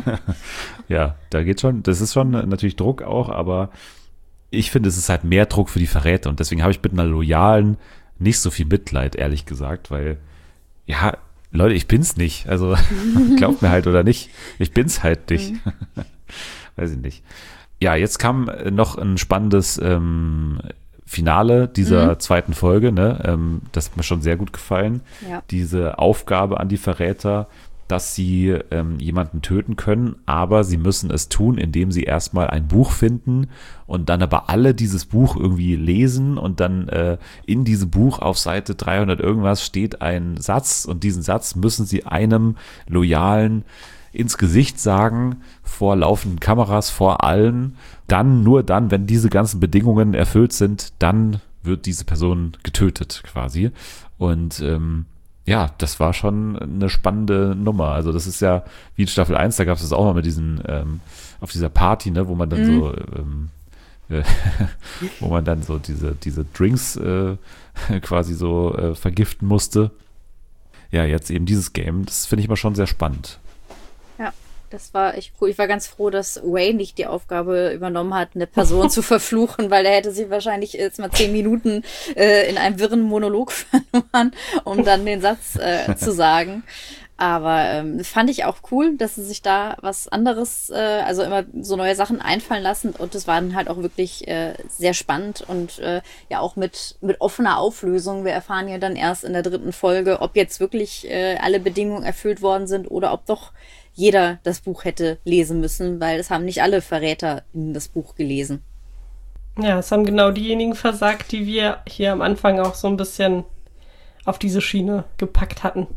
Ja, da geht schon, das ist schon natürlich Druck auch, aber ich finde, es ist halt mehr Druck für die Verräter und deswegen habe ich mit einer Loyalen nicht so viel Mitleid, ehrlich gesagt, weil, ja, Leute, ich bin's nicht. Also, glaubt mir halt oder nicht. Ich bin's halt nicht. Weiß ich nicht. Ja, jetzt kam noch ein spannendes ähm, Finale dieser mhm. zweiten Folge, ne? Ähm, das hat mir schon sehr gut gefallen. Ja. Diese Aufgabe an die Verräter, dass sie ähm, jemanden töten können, aber sie müssen es tun, indem sie erstmal ein Buch finden und dann aber alle dieses Buch irgendwie lesen und dann äh, in diesem Buch auf Seite dreihundert irgendwas steht ein Satz und diesen Satz müssen sie einem Loyalen ins Gesicht sagen, vor laufenden Kameras, vor allen. Dann, nur dann, wenn diese ganzen Bedingungen erfüllt sind, dann wird diese Person getötet quasi. Und ähm, ja, das war schon eine spannende Nummer. Also das ist ja wie in Staffel eins, da gab es das auch mal mit diesen, ähm, auf dieser Party, ne, wo man dann mhm. so, ähm, äh, wo man dann so diese, diese Drinks äh, quasi so äh, vergiften musste. Ja, jetzt eben dieses Game, das finde ich immer schon sehr spannend. Ja, das war echt cool. Ich war ganz froh, dass Wayne nicht die Aufgabe übernommen hat, eine Person zu verfluchen, weil er hätte sich wahrscheinlich jetzt mal zehn Minuten äh, in einem wirren Monolog verloren, um dann den Satz äh, zu sagen. Aber ähm, fand ich auch cool, dass sie sich da was anderes, äh, also immer so neue Sachen einfallen lassen. Und das war dann halt auch wirklich äh, sehr spannend und äh, ja auch mit mit offener Auflösung. Wir erfahren ja dann erst in der dritten Folge, ob jetzt wirklich äh, alle Bedingungen erfüllt worden sind oder ob doch jeder das Buch hätte lesen müssen, weil es haben nicht alle Verräter in das Buch gelesen. Ja, es haben genau diejenigen versagt, die wir hier am Anfang auch so ein bisschen auf diese Schiene gepackt hatten.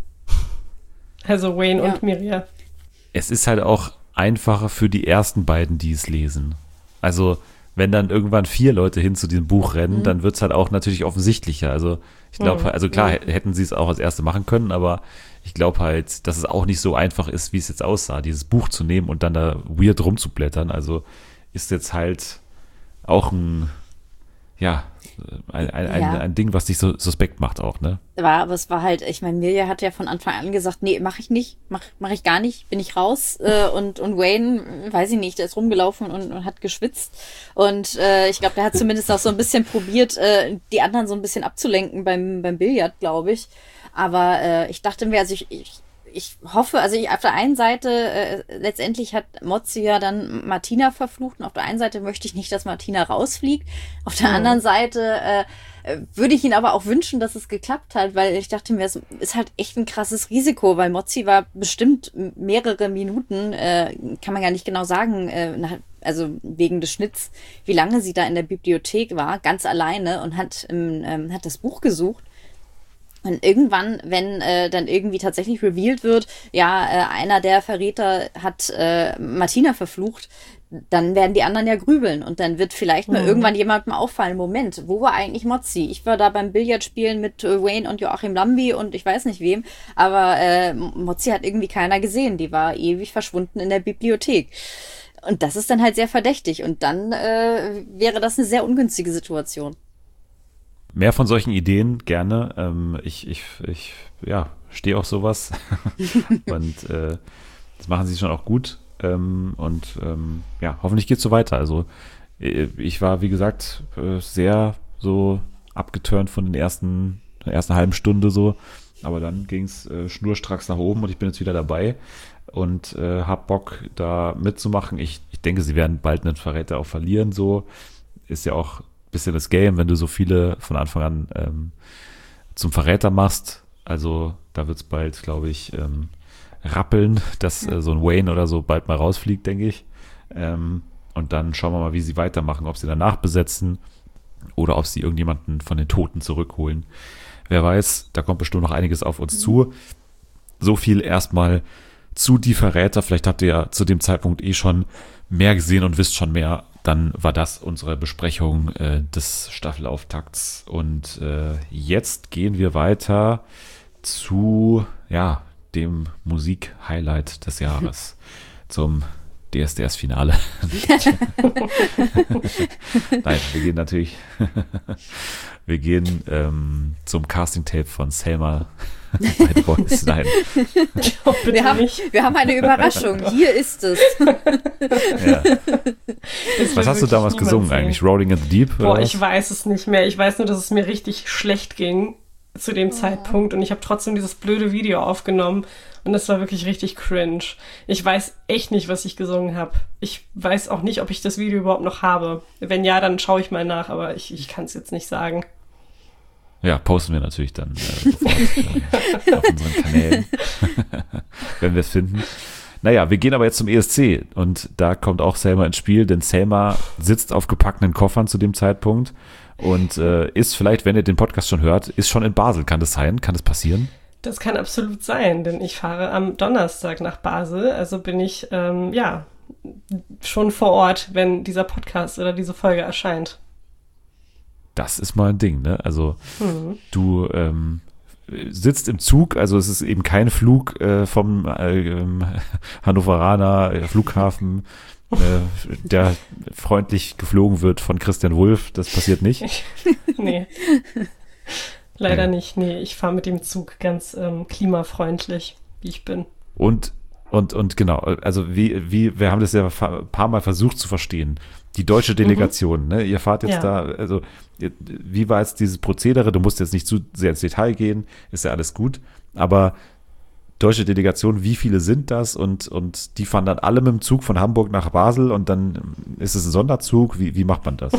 Also Wayne ja. und Miria. Es ist halt auch einfacher für die ersten beiden, die es lesen. Also wenn dann irgendwann vier Leute hin zu diesem Buch rennen, mhm. dann wird es halt auch natürlich offensichtlicher. Also ich glaube, mhm. also klar, ja. hätten sie es auch als Erste machen können, aber ich glaube halt, dass es auch nicht so einfach ist, wie es jetzt aussah, dieses Buch zu nehmen und dann da weird rumzublättern. Also ist jetzt halt auch ein, ja, ein, ein, ja. ein, ein Ding, was dich so suspekt macht auch, ne? War, aber es war halt, ich meine, Mirja hat ja von Anfang an gesagt, nee, mach ich nicht, mach, mach ich gar nicht, bin ich raus. Äh, und, und Wayne, weiß ich nicht, der ist rumgelaufen und, und hat geschwitzt. Und äh, ich glaube, der hat zumindest auch so ein bisschen probiert, äh, die anderen so ein bisschen abzulenken beim, beim Billard, glaube ich. Aber äh, ich dachte mir, also ich, ich, ich hoffe, also ich, auf der einen Seite, äh, letztendlich hat Mozzi ja dann Martina verflucht und auf der einen Seite möchte ich nicht, dass Martina rausfliegt. Auf der oh. anderen Seite äh, würde ich ihn aber auch wünschen, dass es geklappt hat, weil ich dachte mir, es ist halt echt ein krasses Risiko, weil Mozzi war bestimmt mehrere Minuten, äh, kann man ja nicht genau sagen, äh, nach, also wegen des Schnitts, wie lange sie da in der Bibliothek war, ganz alleine und hat, ähm, hat das Buch gesucht. Und irgendwann, wenn äh, dann irgendwie tatsächlich revealed wird, ja, äh, einer der Verräter hat äh, Martina verflucht, dann werden die anderen ja grübeln und dann wird vielleicht mal mhm. irgendwann jemandem auffallen, Moment, wo war eigentlich Mozzi? Ich war da beim Billardspielen mit äh, Wayne und Joachim Lambi und ich weiß nicht wem, aber äh, Mozzi hat irgendwie keiner gesehen, die war ewig verschwunden in der Bibliothek. Und das ist dann halt sehr verdächtig und dann äh, wäre das eine sehr ungünstige Situation. Mehr von solchen Ideen gerne. Ähm, ich, ich, ich, ja, stehe auf sowas. Und äh, das machen sie schon auch gut. Ähm, und ähm, ja, hoffentlich geht's so weiter. Also ich war, wie gesagt, sehr so abgeturnt von den ersten, der ersten halben Stunde so. Aber dann ging's äh, schnurstracks nach oben und ich bin jetzt wieder dabei und äh, hab Bock, da mitzumachen. Ich, ich denke, sie werden bald einen Verräter auch verlieren. So ist ja auch bisschen das Game, wenn du so viele von Anfang an ähm, zum Verräter machst. Also da wird es bald, glaube ich, ähm, rappeln, dass äh, so ein Wayne oder so bald mal rausfliegt, denke ich. Ähm, und dann schauen wir mal, wie sie weitermachen, ob sie danach besetzen oder ob sie irgendjemanden von den Toten zurückholen. Wer weiß, da kommt bestimmt noch einiges auf uns mhm. zu. So viel erstmal zu Die Verräter. Vielleicht habt ihr ja zu dem Zeitpunkt eh schon mehr gesehen und wisst schon mehr. Dann war das unsere Besprechung äh, des Staffelauftakts. Und äh, jetzt gehen wir weiter zu ja, dem Musik-Highlight des Jahres, zum D S D S-Finale. Nein, wir gehen natürlich wir gehen ähm, zum Casting-Tape von Selma bei The Voice. Nein. Oh, wir, haben, wir haben eine Überraschung. Hier ist es. Ja. Was hast du damals gesungen sehen. eigentlich? Rolling in the Deep? Boah, ich weiß es nicht mehr. Ich weiß nur, dass es mir richtig schlecht ging zu dem oh. Zeitpunkt und ich habe trotzdem dieses blöde Video aufgenommen und das war wirklich richtig cringe. Ich weiß echt nicht, was ich gesungen habe. Ich weiß auch nicht, ob ich das Video überhaupt noch habe. Wenn ja, dann schaue ich mal nach, aber ich, ich kann es jetzt nicht sagen. Ja, posten wir natürlich dann äh, sofort äh, auf unseren Kanälen, wenn wir es finden. Naja, wir gehen aber jetzt zum E S C und da kommt auch Selma ins Spiel, denn Selma sitzt auf gepackten Koffern zu dem Zeitpunkt und äh, ist vielleicht, wenn ihr den Podcast schon hört, ist schon in Basel. Kann das sein? Kann das passieren? Das kann absolut sein, denn ich fahre am Donnerstag nach Basel, also bin ich, ähm, ja, schon vor Ort, wenn dieser Podcast oder diese Folge erscheint. Das ist mal ein Ding, ne? Also mhm. du ähm, sitzt im Zug, also es ist eben kein Flug äh, vom äh, Hannoveraner äh, Flughafen, äh, der freundlich geflogen wird von Christian Wulff. Das passiert nicht. Nee. Leider nee. nicht. Nee, ich fahre mit dem Zug ganz ähm, klimafreundlich, wie ich bin. Und Und, und genau, also wie, wie, wir haben das ja ein paar Mal versucht zu verstehen. Die deutsche Delegation, mhm. ne? Ihr fahrt jetzt ja. da, also wie war jetzt dieses Prozedere? Du musst jetzt nicht zu sehr ins Detail gehen, ist ja alles gut. Aber deutsche Delegation, wie viele sind das? Und, und die fahren dann alle mit dem Zug von Hamburg nach Basel und dann ist es ein Sonderzug. Wie, wie macht man das?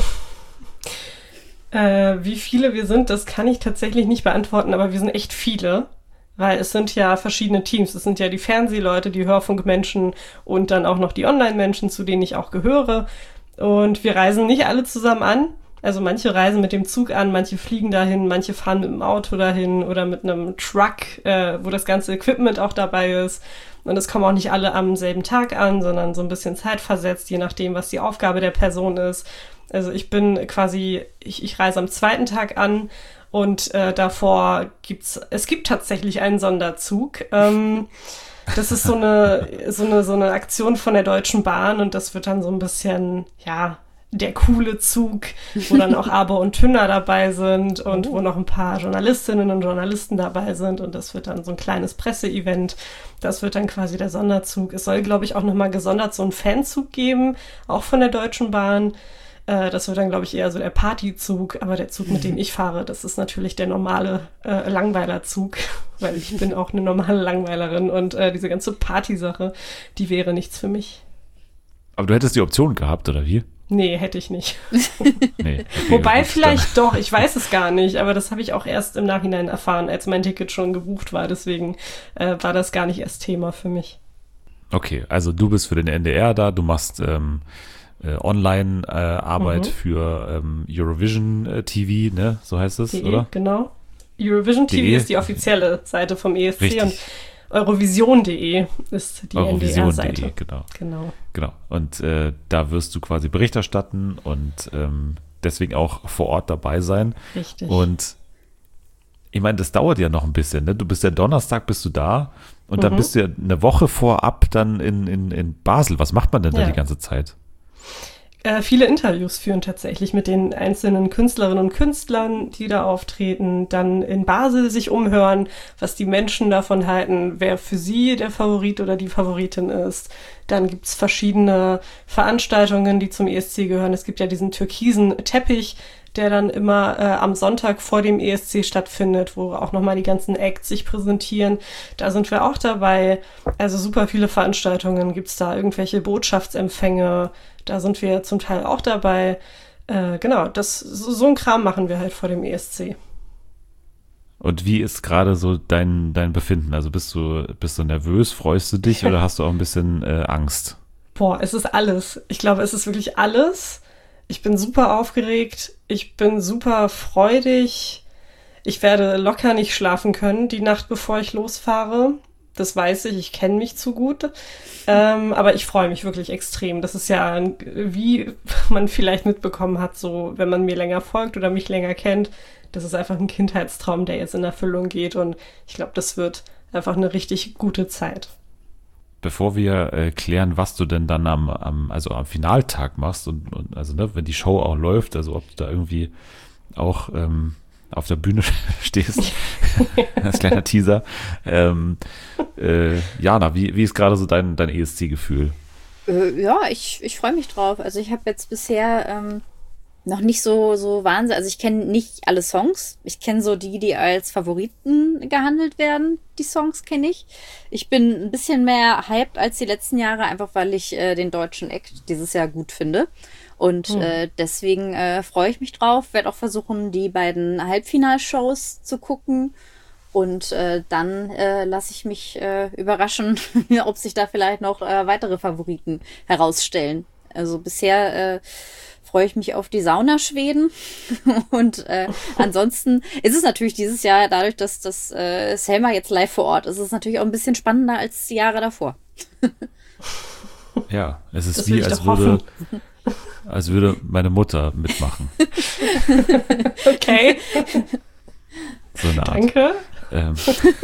äh, wie viele wir sind, das kann ich tatsächlich nicht beantworten, aber wir sind echt viele. Weil es sind ja verschiedene Teams. Es sind ja die Fernsehleute, die Hörfunkmenschen und dann auch noch die Online-Menschen, zu denen ich auch gehöre. Und wir reisen nicht alle zusammen an. Also manche reisen mit dem Zug an, manche fliegen dahin, manche fahren mit dem Auto dahin oder mit einem Truck, äh, wo das ganze Equipment auch dabei ist. Und es kommen auch nicht alle am selben Tag an, sondern so ein bisschen zeitversetzt, je nachdem, was die Aufgabe der Person ist. Also ich bin quasi, ich, ich reise am zweiten Tag an und äh, davor gibt's, es gibt tatsächlich einen Sonderzug. Ähm, das ist so eine, so eine, so eine Aktion von der Deutschen Bahn und das wird dann so ein bisschen, ja, der coole Zug, wo dann auch Aber und Tünner dabei sind und oh. wo noch ein paar Journalistinnen und Journalisten dabei sind und das wird dann so ein kleines Presseevent. Das wird dann quasi der Sonderzug. Es soll, glaube ich, auch nochmal gesondert so einen Fanzug geben, auch von der Deutschen Bahn. Äh, das wird dann, glaube ich, eher so der Partyzug, aber der Zug, mit dem ich fahre, das ist natürlich der normale äh, Langweilerzug, weil ich bin auch eine normale Langweilerin und äh, diese ganze Partysache, die wäre nichts für mich. Aber du hättest die Option gehabt, oder wie? Nee, hätte ich nicht. Nee, okay, Wobei gut, vielleicht dann. Doch, ich weiß es gar nicht, aber das habe ich auch erst im Nachhinein erfahren, als mein Ticket schon gebucht war. Deswegen äh, war das gar nicht erst Thema für mich. Okay, also du bist für den N D R da, du machst ähm, äh, Online-Arbeit äh, mhm. für ähm, Eurovision äh, T V, ne? So heißt es, De, oder? Genau. Eurovision T V De. ist die offizielle Seite vom E S C Richtig. Und Eurovision punkt de ist die Eurovision N D R-Seite. punkt de, genau. Genau. Genau. Und äh, da wirst du quasi Bericht erstatten und ähm, deswegen auch vor Ort dabei sein. Richtig. Und ich meine, das dauert ja noch ein bisschen, ne? Du bist ja Donnerstag, bist du da und mhm. dann bist du ja eine Woche vorab dann in, in, in Basel. Was macht man denn ja. da die ganze Zeit? Äh, viele Interviews führen tatsächlich mit den einzelnen Künstlerinnen und Künstlern, die da auftreten, dann in Basel sich umhören, was die Menschen davon halten, wer für sie der Favorit oder die Favoritin ist. Dann gibt's verschiedene Veranstaltungen, die zum E S C gehören. Es gibt ja diesen türkisen Teppich, der dann immer äh, am Sonntag vor dem E S C stattfindet, wo auch nochmal die ganzen Acts sich präsentieren. Da sind wir auch dabei. Also super viele Veranstaltungen gibt's da, irgendwelche Botschaftsempfänge. Da sind wir zum Teil auch dabei. Äh, genau, das, so, so ein Kram machen wir halt vor dem E S C. Und wie ist gerade so dein, dein Befinden? Also bist du, bist du nervös, freust du dich oder hast du auch ein bisschen äh, Angst? Boah, es ist alles. Ich glaube, es ist wirklich alles. Ich bin super aufgeregt. Ich bin super freudig. Ich werde locker nicht schlafen können die Nacht, bevor ich losfahre. Das weiß ich, ich kenne mich zu gut. Ähm, aber ich freue mich wirklich extrem. Das ist ja, wie man vielleicht mitbekommen hat, so, wenn man mir länger folgt oder mich länger kennt, das ist einfach ein Kindheitstraum, der jetzt in Erfüllung geht. Und ich glaube, das wird einfach eine richtig gute Zeit. Bevor wir äh, klären, was du denn dann am, am, also am Finaltag machst und, und also ne, wenn die Show auch läuft, also ob du da irgendwie auch ähm, auf der Bühne stehst, als kleiner Teaser. Ähm, äh, Jana, wie, wie ist gerade so dein, dein E S C-Gefühl? Äh, ja, ich, ich freue mich drauf. Also ich habe jetzt bisher ähm, noch nicht so, so Wahnsinn, also ich kenne nicht alle Songs. Ich kenne so die, die als Favoriten gehandelt werden. Die Songs kenne ich. Ich bin ein bisschen mehr hyped als die letzten Jahre, einfach weil ich äh, den deutschen Act dieses Jahr gut finde. Und hm. äh, deswegen äh, freue ich mich drauf. Werde auch versuchen, die beiden Halbfinalshows zu gucken. Und äh, dann äh, lasse ich mich äh, überraschen, ob sich da vielleicht noch äh, weitere Favoriten herausstellen. Also bisher äh, freue ich mich auf die Sauna-Schweden. Und äh, ansonsten ist es natürlich dieses Jahr, dadurch, dass das äh, Selma jetzt live vor Ort ist, ist es natürlich auch ein bisschen spannender als die Jahre davor. Ja, es ist Das wie, will ich als doch würde, hoffen. als würde meine Mutter mitmachen. Okay. So eine Art. Danke. Ähm,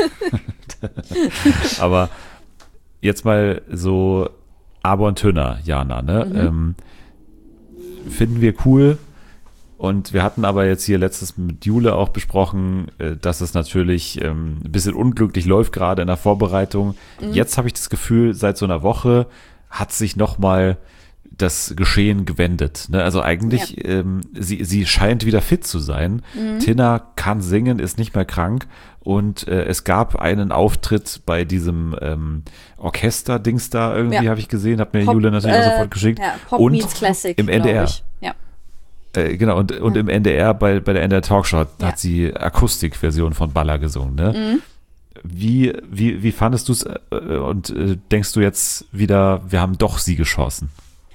aber jetzt mal so Aber und Tünner, Jana, ne? Mhm. Ähm, finden wir cool. Und wir hatten aber jetzt hier letztes mit Jule auch besprochen, äh, dass es natürlich ähm, ein bisschen unglücklich läuft, gerade in der Vorbereitung. Mhm. Jetzt habe ich das Gefühl, seit so einer Woche hat sich nochmal das Geschehen gewendet. Ne? Also eigentlich, ja. ähm, sie, sie scheint wieder fit zu sein. Mhm. Tina kann singen, ist nicht mehr krank. Und äh, es gab einen Auftritt bei diesem ähm, Orchester-Dings da irgendwie, ja. habe ich gesehen, hat mir Pop, Jule natürlich äh, auch sofort geschickt. Ja, Pop und Meets Classic, im N D R. ich. Ja. Äh, genau, und, und ja. im N D R, bei, bei der N D R Talkshow, hat, ja. hat sie Akustikversion von Baller gesungen. Ne? Mhm. Wie, wie, wie fandest du es äh, und äh, denkst du jetzt wieder, wir haben doch sie geschossen?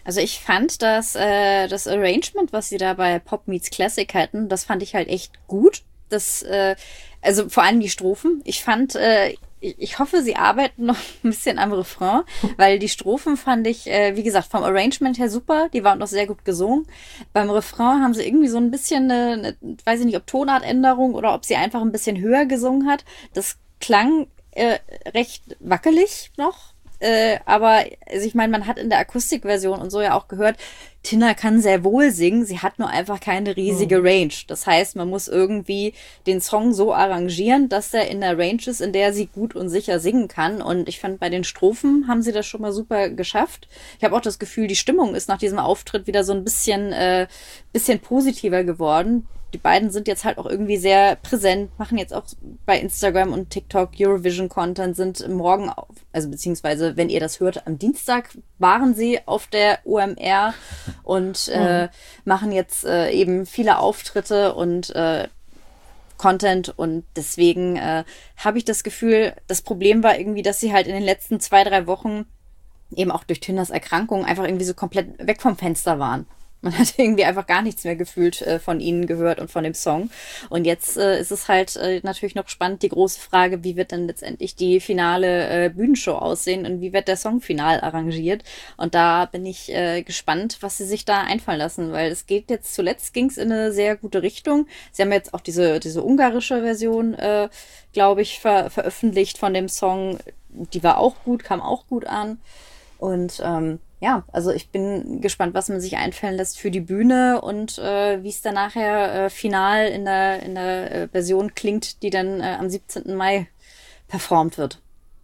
Also ich fand das, äh, das Arrangement, was sie da bei Pop Meets Classic hatten, das fand ich halt echt gut. Das, äh, also vor allem die Strophen. Ich fand, äh, ich, ich hoffe, sie arbeiten noch ein bisschen am Refrain, weil die Strophen fand ich, äh, wie gesagt, vom Arrangement her super. Die waren noch sehr gut gesungen. Beim Refrain haben sie irgendwie so ein bisschen eine, eine weiß ich nicht, ob Tonartänderung oder ob sie einfach ein bisschen höher gesungen hat. Das klang äh, recht wackelig noch. Äh, aber also ich meine, man hat in der Akustikversion und so ja auch gehört, Tina kann sehr wohl singen, sie hat nur einfach keine riesige Mhm. Range. Das heißt, man muss irgendwie den Song so arrangieren, dass er in der Range ist, in der sie gut und sicher singen kann. Und ich fand, bei den Strophen haben sie das schon mal super geschafft. Ich habe auch das Gefühl, die Stimmung ist nach diesem Auftritt wieder so ein bisschen, äh, bisschen positiver geworden. Die beiden sind jetzt halt auch irgendwie sehr präsent, machen jetzt auch bei Instagram und TikTok Eurovision-Content, sind morgen, auf, also beziehungsweise, wenn ihr das hört, am Dienstag waren sie auf der O M R und äh, machen jetzt äh, eben viele Auftritte und äh, Content und deswegen äh, habe ich das Gefühl, das Problem war irgendwie, dass sie halt in den letzten zwei, drei Wochen eben auch durch Tinas Erkrankung einfach irgendwie so komplett weg vom Fenster waren. Man hat irgendwie einfach gar nichts mehr gefühlt äh, von ihnen gehört und von dem Song. Und jetzt äh, ist es halt äh, natürlich noch spannend, die große Frage, wie wird denn letztendlich die finale äh, Bühnenshow aussehen und wie wird der Song final arrangiert? Und da bin ich äh, gespannt, was sie sich da einfallen lassen, weil es geht jetzt, zuletzt ging es in eine sehr gute Richtung. Sie haben jetzt auch diese, diese ungarische Version, äh, glaube ich, ver- veröffentlicht von dem Song. Die war auch gut, kam auch gut an. Und ähm, ja, also ich bin gespannt, was man sich einfallen lässt für die Bühne und äh, wie es dann nachher äh, final in der, in der äh, Version klingt, die dann äh, am siebzehnten Mai performt wird.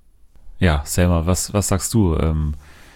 Ja, Selma, was, was sagst du? Ähm,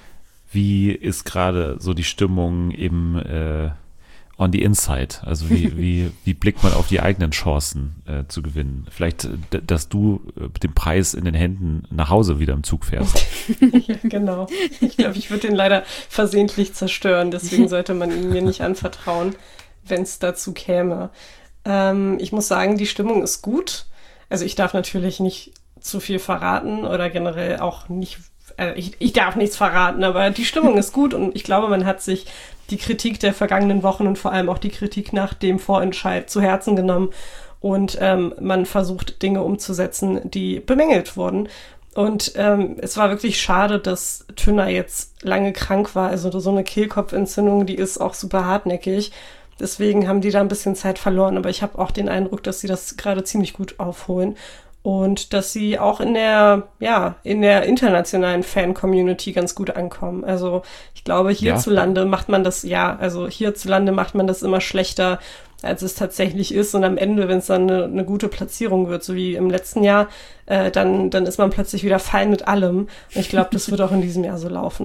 wie ist gerade so die Stimmung im äh, on the inside? Also wie, wie, wie blickt man auf die eigenen Chancen äh, zu gewinnen? Vielleicht, d- dass du äh, mit dem Preis in den Händen nach Hause wieder im Zug fährst. Ja, genau. Ich glaube, ich würde den leider versehentlich zerstören. Deswegen sollte man ihn mir nicht anvertrauen, wenn es dazu käme. Ähm, ich muss sagen, die Stimmung ist gut. Also ich darf natürlich nicht zu viel verraten oder generell auch nicht, äh, ich, ich darf nichts verraten, aber die Stimmung ist gut und ich glaube, man hat sich die Kritik der vergangenen Wochen und vor allem auch die Kritik nach dem Vorentscheid zu Herzen genommen und ähm, man versucht, Dinge umzusetzen, die bemängelt wurden. Und ähm, es war wirklich schade, dass Tünner jetzt lange krank war. Also so eine Kehlkopfentzündung, die ist auch super hartnäckig. Deswegen haben die da ein bisschen Zeit verloren. Aber ich habe auch den Eindruck, dass sie das gerade ziemlich gut aufholen. Und dass sie auch in der, ja, in der internationalen Fan-Community ganz gut ankommen. Also ich glaube, hierzulande ja. macht man das, ja, also hierzulande macht man das immer schlechter, als es tatsächlich ist. Und am Ende, wenn es dann eine, eine gute Platzierung wird, so wie im letzten Jahr, äh, dann, dann ist man plötzlich wieder fein mit allem. Und ich glaube, das wird auch in diesem Jahr so laufen.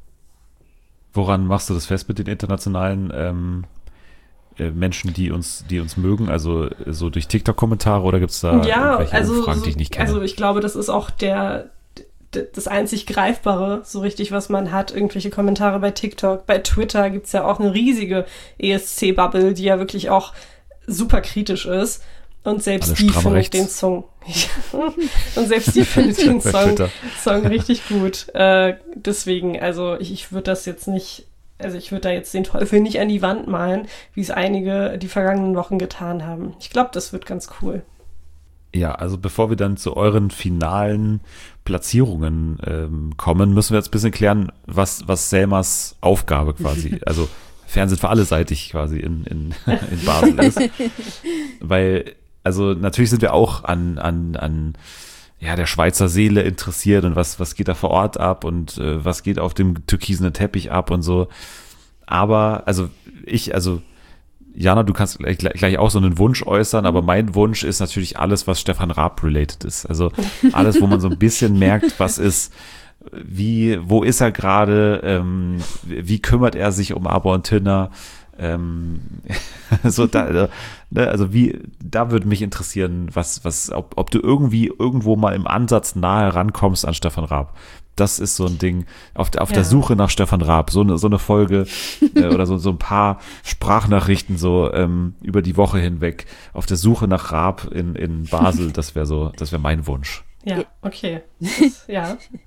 Woran machst du das fest mit den internationalen ähm, äh, Menschen, die uns, die uns mögen? Also so durch TikTok-Kommentare oder gibt es da ja, irgendwelche also, Umfragen, so, die ich nicht kenne? Also ich glaube, das ist auch der das einzig Greifbare, so richtig, was man hat. Irgendwelche Kommentare bei TikTok, bei Twitter gibt's ja auch eine riesige E S C-Bubble, die ja wirklich auch super kritisch ist. Und selbst Alle die stramm findet rechts. den Song. Und selbst die findet den Bei Song, Twitter. Song richtig gut. Äh, deswegen, also ich, ich würde das jetzt nicht, also ich würde da jetzt den Teufel nicht an die Wand malen, wie es einige die vergangenen Wochen getan haben. Ich glaube, das wird ganz cool. Ja, also bevor wir dann zu euren finalen Platzierungen ähm, kommen, müssen wir jetzt ein bisschen klären, was, was Selmas Aufgabe quasi, also Fernsehen für alle seitig quasi in, in, in Basel ist. Weil, also natürlich sind wir auch an, an, an ja, der Schweizer Seele interessiert und was, was geht da vor Ort ab und äh, was geht auf dem türkisen Teppich ab und so. Aber, also ich, also Jana, du kannst gleich, gleich auch so einen Wunsch äußern, aber mein Wunsch ist natürlich alles, was Stefan Raab-related ist. Also alles, wo man so ein bisschen merkt, was ist, wie, wo ist er gerade, ähm, wie kümmert er sich um Aber und Tinner, ähm, so da, ne, also wie, da würde mich interessieren, was, was, ob, ob du irgendwie irgendwo mal im Ansatz nahe rankommst an Stefan Raab. Das ist so ein Ding, auf, auf ja. der Suche nach Stefan Raab, so eine, so eine Folge äh, oder so, so ein paar Sprachnachrichten so ähm, über die Woche hinweg, auf der Suche nach Raab in, in Basel, das wäre so, das wäre mein Wunsch. Ja, okay. Das, ja. Mhm.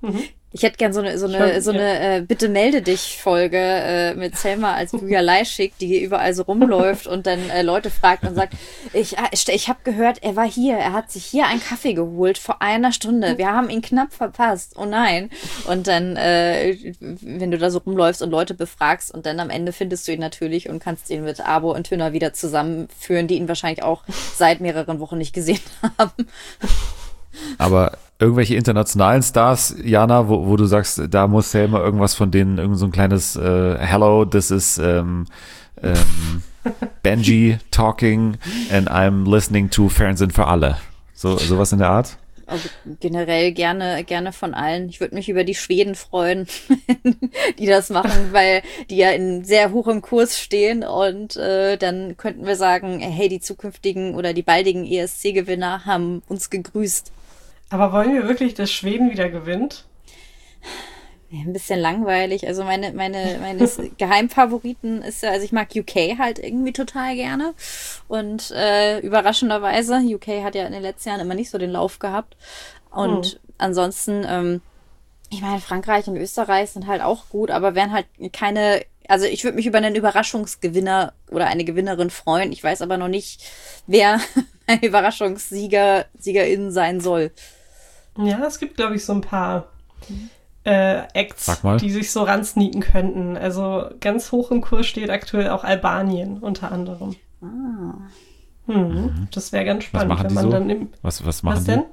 Ich hätte gern so eine, so eine, Schon, so ja. eine äh, Bitte melde dich Folge äh, mit Selma als Bücherlei schickt, die überall so rumläuft und dann äh, Leute fragt und sagt, ich, ich habe gehört, er war hier, er hat sich hier einen Kaffee geholt vor einer Stunde. Wir haben ihn knapp verpasst. Oh nein. Und dann, äh, wenn du da so rumläufst und Leute befragst und dann am Ende findest du ihn natürlich und kannst ihn mit Abo und Tünner wieder zusammenführen, die ihn wahrscheinlich auch seit mehreren Wochen nicht gesehen haben. Aber irgendwelche internationalen Stars, Jana, wo, wo du sagst, da muss Selma irgendwas von denen, irgend so ein kleines äh, Hello, this is ähm, ähm, Benji talking and I'm listening to Fernsehen für alle. So, sowas in der Art? Also generell gerne, gerne von allen. Ich würde mich über die Schweden freuen, die das machen, weil die ja in sehr hohem Kurs stehen und äh, dann könnten wir sagen, hey, die zukünftigen oder die baldigen E S C-Gewinner haben uns gegrüßt. Aber wollen wir wirklich, dass Schweden wieder gewinnt? Ja, ein bisschen langweilig. Also meine, meine, meine Geheimfavoriten ist ja, also ich mag U K halt irgendwie total gerne. Und äh, überraschenderweise, U K hat ja in den letzten Jahren immer nicht so den Lauf gehabt. Und hm. ansonsten, ähm, ich meine, Frankreich und Österreich sind halt auch gut, aber wären halt keine, also ich würde mich über einen Überraschungsgewinner oder eine Gewinnerin freuen. Ich weiß aber noch nicht, wer ein Überraschungssieger, Siegerin sein soll. Ja, es gibt, glaube ich, so ein paar äh, Acts, Sag mal. die sich so ransneaken könnten. Also ganz hoch im Kurs steht aktuell auch Albanien unter anderem. Ah. Hm, Mhm. Das wäre ganz Was spannend, machen wenn die man so? dann im Was, was machen Was die? denn?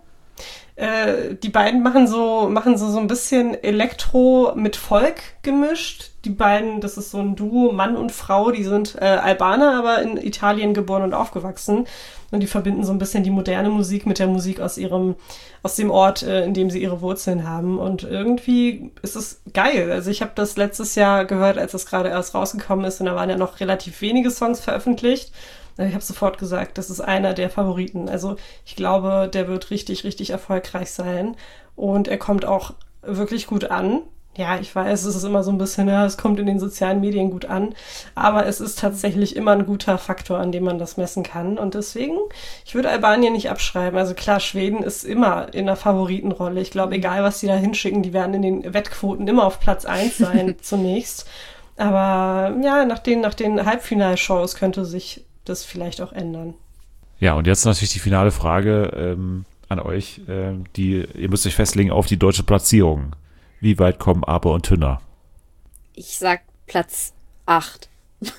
Äh, die beiden machen so, machen so, so ein bisschen Elektro mit Folk gemischt. Die beiden, das ist so ein Duo, Mann und Frau, die sind äh, Albaner, aber in Italien geboren und aufgewachsen. Und die verbinden so ein bisschen die moderne Musik mit der Musik aus ihrem, aus dem Ort, äh, in dem sie ihre Wurzeln haben. Und irgendwie ist es geil. Also ich habe das letztes Jahr gehört, als es gerade erst rausgekommen ist, und da waren ja noch relativ wenige Songs veröffentlicht. Ich habe sofort gesagt, das ist einer der Favoriten. Also ich glaube, der wird richtig, richtig erfolgreich sein. Und er kommt auch wirklich gut an. Ja, ich weiß, es ist immer so ein bisschen, ja, es kommt in den sozialen Medien gut an. Aber es ist tatsächlich immer ein guter Faktor, an dem man das messen kann. Und deswegen, ich würde Albanien nicht abschreiben. Also klar, Schweden ist immer in der Favoritenrolle. Ich glaube, egal was die da hinschicken, die werden in den Wettquoten immer auf Platz eins sein zunächst. Aber ja, nach den, nach den Halbfinalshows könnte sich das vielleicht auch ändern. Ja, und jetzt natürlich die finale Frage ähm, an euch. Ähm, die, ihr müsst euch festlegen auf die deutsche Platzierung. Wie weit kommen Aber und Tünner? Ich sag Platz acht.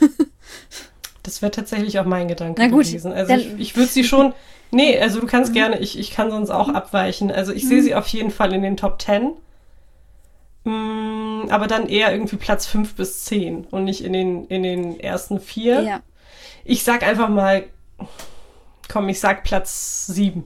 Das wäre tatsächlich auch mein Gedanke Na gut, gewesen. Also dann- ich, ich würde sie schon, nee, also du kannst gerne, ich, ich kann sonst auch abweichen. Also ich sehe sie auf jeden Fall in den Top Ten. Mm, aber dann eher irgendwie Platz fünf bis zehn und nicht in den, in den ersten vier. Ja. Ich sag einfach mal, komm, ich sag Platz sieben.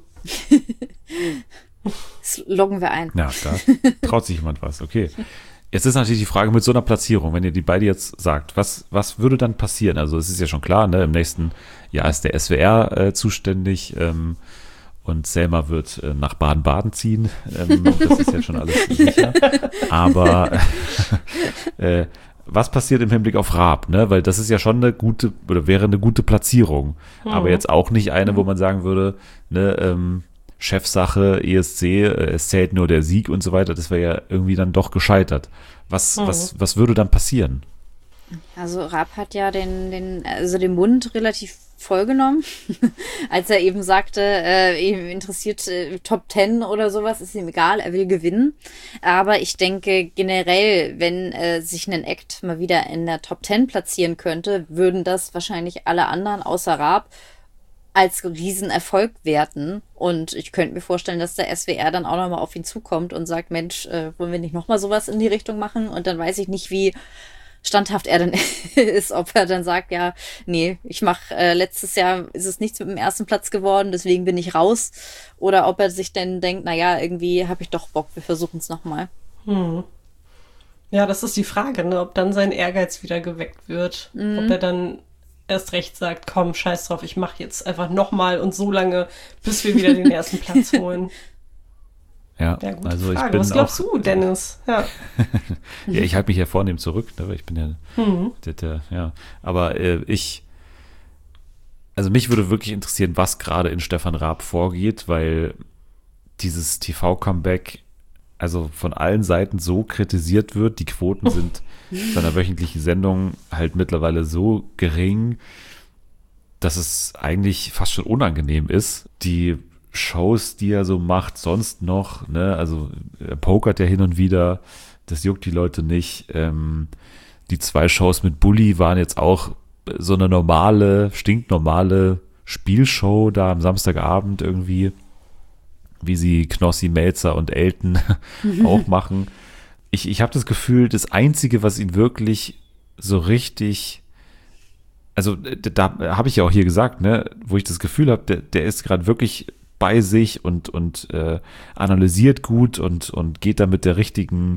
Das loggen wir ein. Ja, da traut sich jemand was. Okay. Jetzt ist natürlich die Frage mit so einer Platzierung, wenn ihr die beide jetzt sagt, was, was würde dann passieren? Also es ist ja schon klar, ne, im nächsten Jahr ist der S W R äh, zuständig ähm, und Selma wird äh, nach Baden-Baden ziehen. Ähm, das ist ja schon alles sicher. Aber äh, was passiert im Hinblick auf Raab? Ne? Weil das ist ja schon eine gute, oder wäre eine gute Platzierung. Mhm. Aber jetzt auch nicht eine, wo man sagen würde, ne, ähm, Chefsache, E S C, äh, es zählt nur der Sieg und so weiter. Das wäre ja irgendwie dann doch gescheitert. Was, mhm. was, was würde dann passieren? Also Raab hat ja den, den, also den Mund relativ vollgenommen, als er eben sagte, äh, ihm interessiert äh, Top Ten oder sowas, ist ihm egal, er will gewinnen. Aber ich denke generell, wenn äh, sich ein Act mal wieder in der Top Ten platzieren könnte, würden das wahrscheinlich alle anderen außer Raab als Riesenerfolg werten. Und ich könnte mir vorstellen, dass der S W R dann auch nochmal auf ihn zukommt und sagt, Mensch, äh, wollen wir nicht nochmal sowas in die Richtung machen? Und dann weiß ich nicht, wie standhaft er dann ist, ob er dann sagt, ja, nee, ich mache, äh, letztes Jahr ist es nichts mit dem ersten Platz geworden, deswegen bin ich raus. Oder ob er sich dann denkt, naja, irgendwie habe ich doch Bock, wir versuchen es nochmal. Hm. Ja, das ist die Frage, ne, ob dann sein Ehrgeiz wieder geweckt wird. Mhm. Ob er dann erst recht sagt, komm, scheiß drauf, ich mache jetzt einfach nochmal und so lange, bis wir wieder den ersten Platz holen. Ja, ja, gute also ich Frage. bin Was glaubst auch, du, Dennis? Ja, ja ich halte mich ja vornehm zurück, ne, weil ich bin ja, mhm. der, der, ja, aber äh, ich, also mich würde wirklich interessieren, was gerade in Stefan Raab vorgeht, weil dieses T V-Comeback also von allen Seiten so kritisiert wird. Die Quoten sind bei einer wöchentlichen Sendung halt mittlerweile so gering, dass es eigentlich fast schon unangenehm ist. Die Shows, die er so macht, sonst noch, ne, also er pokert ja hin und wieder, das juckt die Leute nicht. Ähm, die zwei Shows mit Bully waren jetzt auch so eine normale, stinknormale Spielshow da am Samstagabend irgendwie, wie sie Knossi, Melzer und Elton auch machen. Ich, ich habe das Gefühl, das Einzige, was ihn wirklich so richtig, also da habe ich ja auch hier gesagt, ne, wo ich das Gefühl habe, der, der ist gerade wirklich bei sich und, und äh, analysiert gut und, und geht da mit der richtigen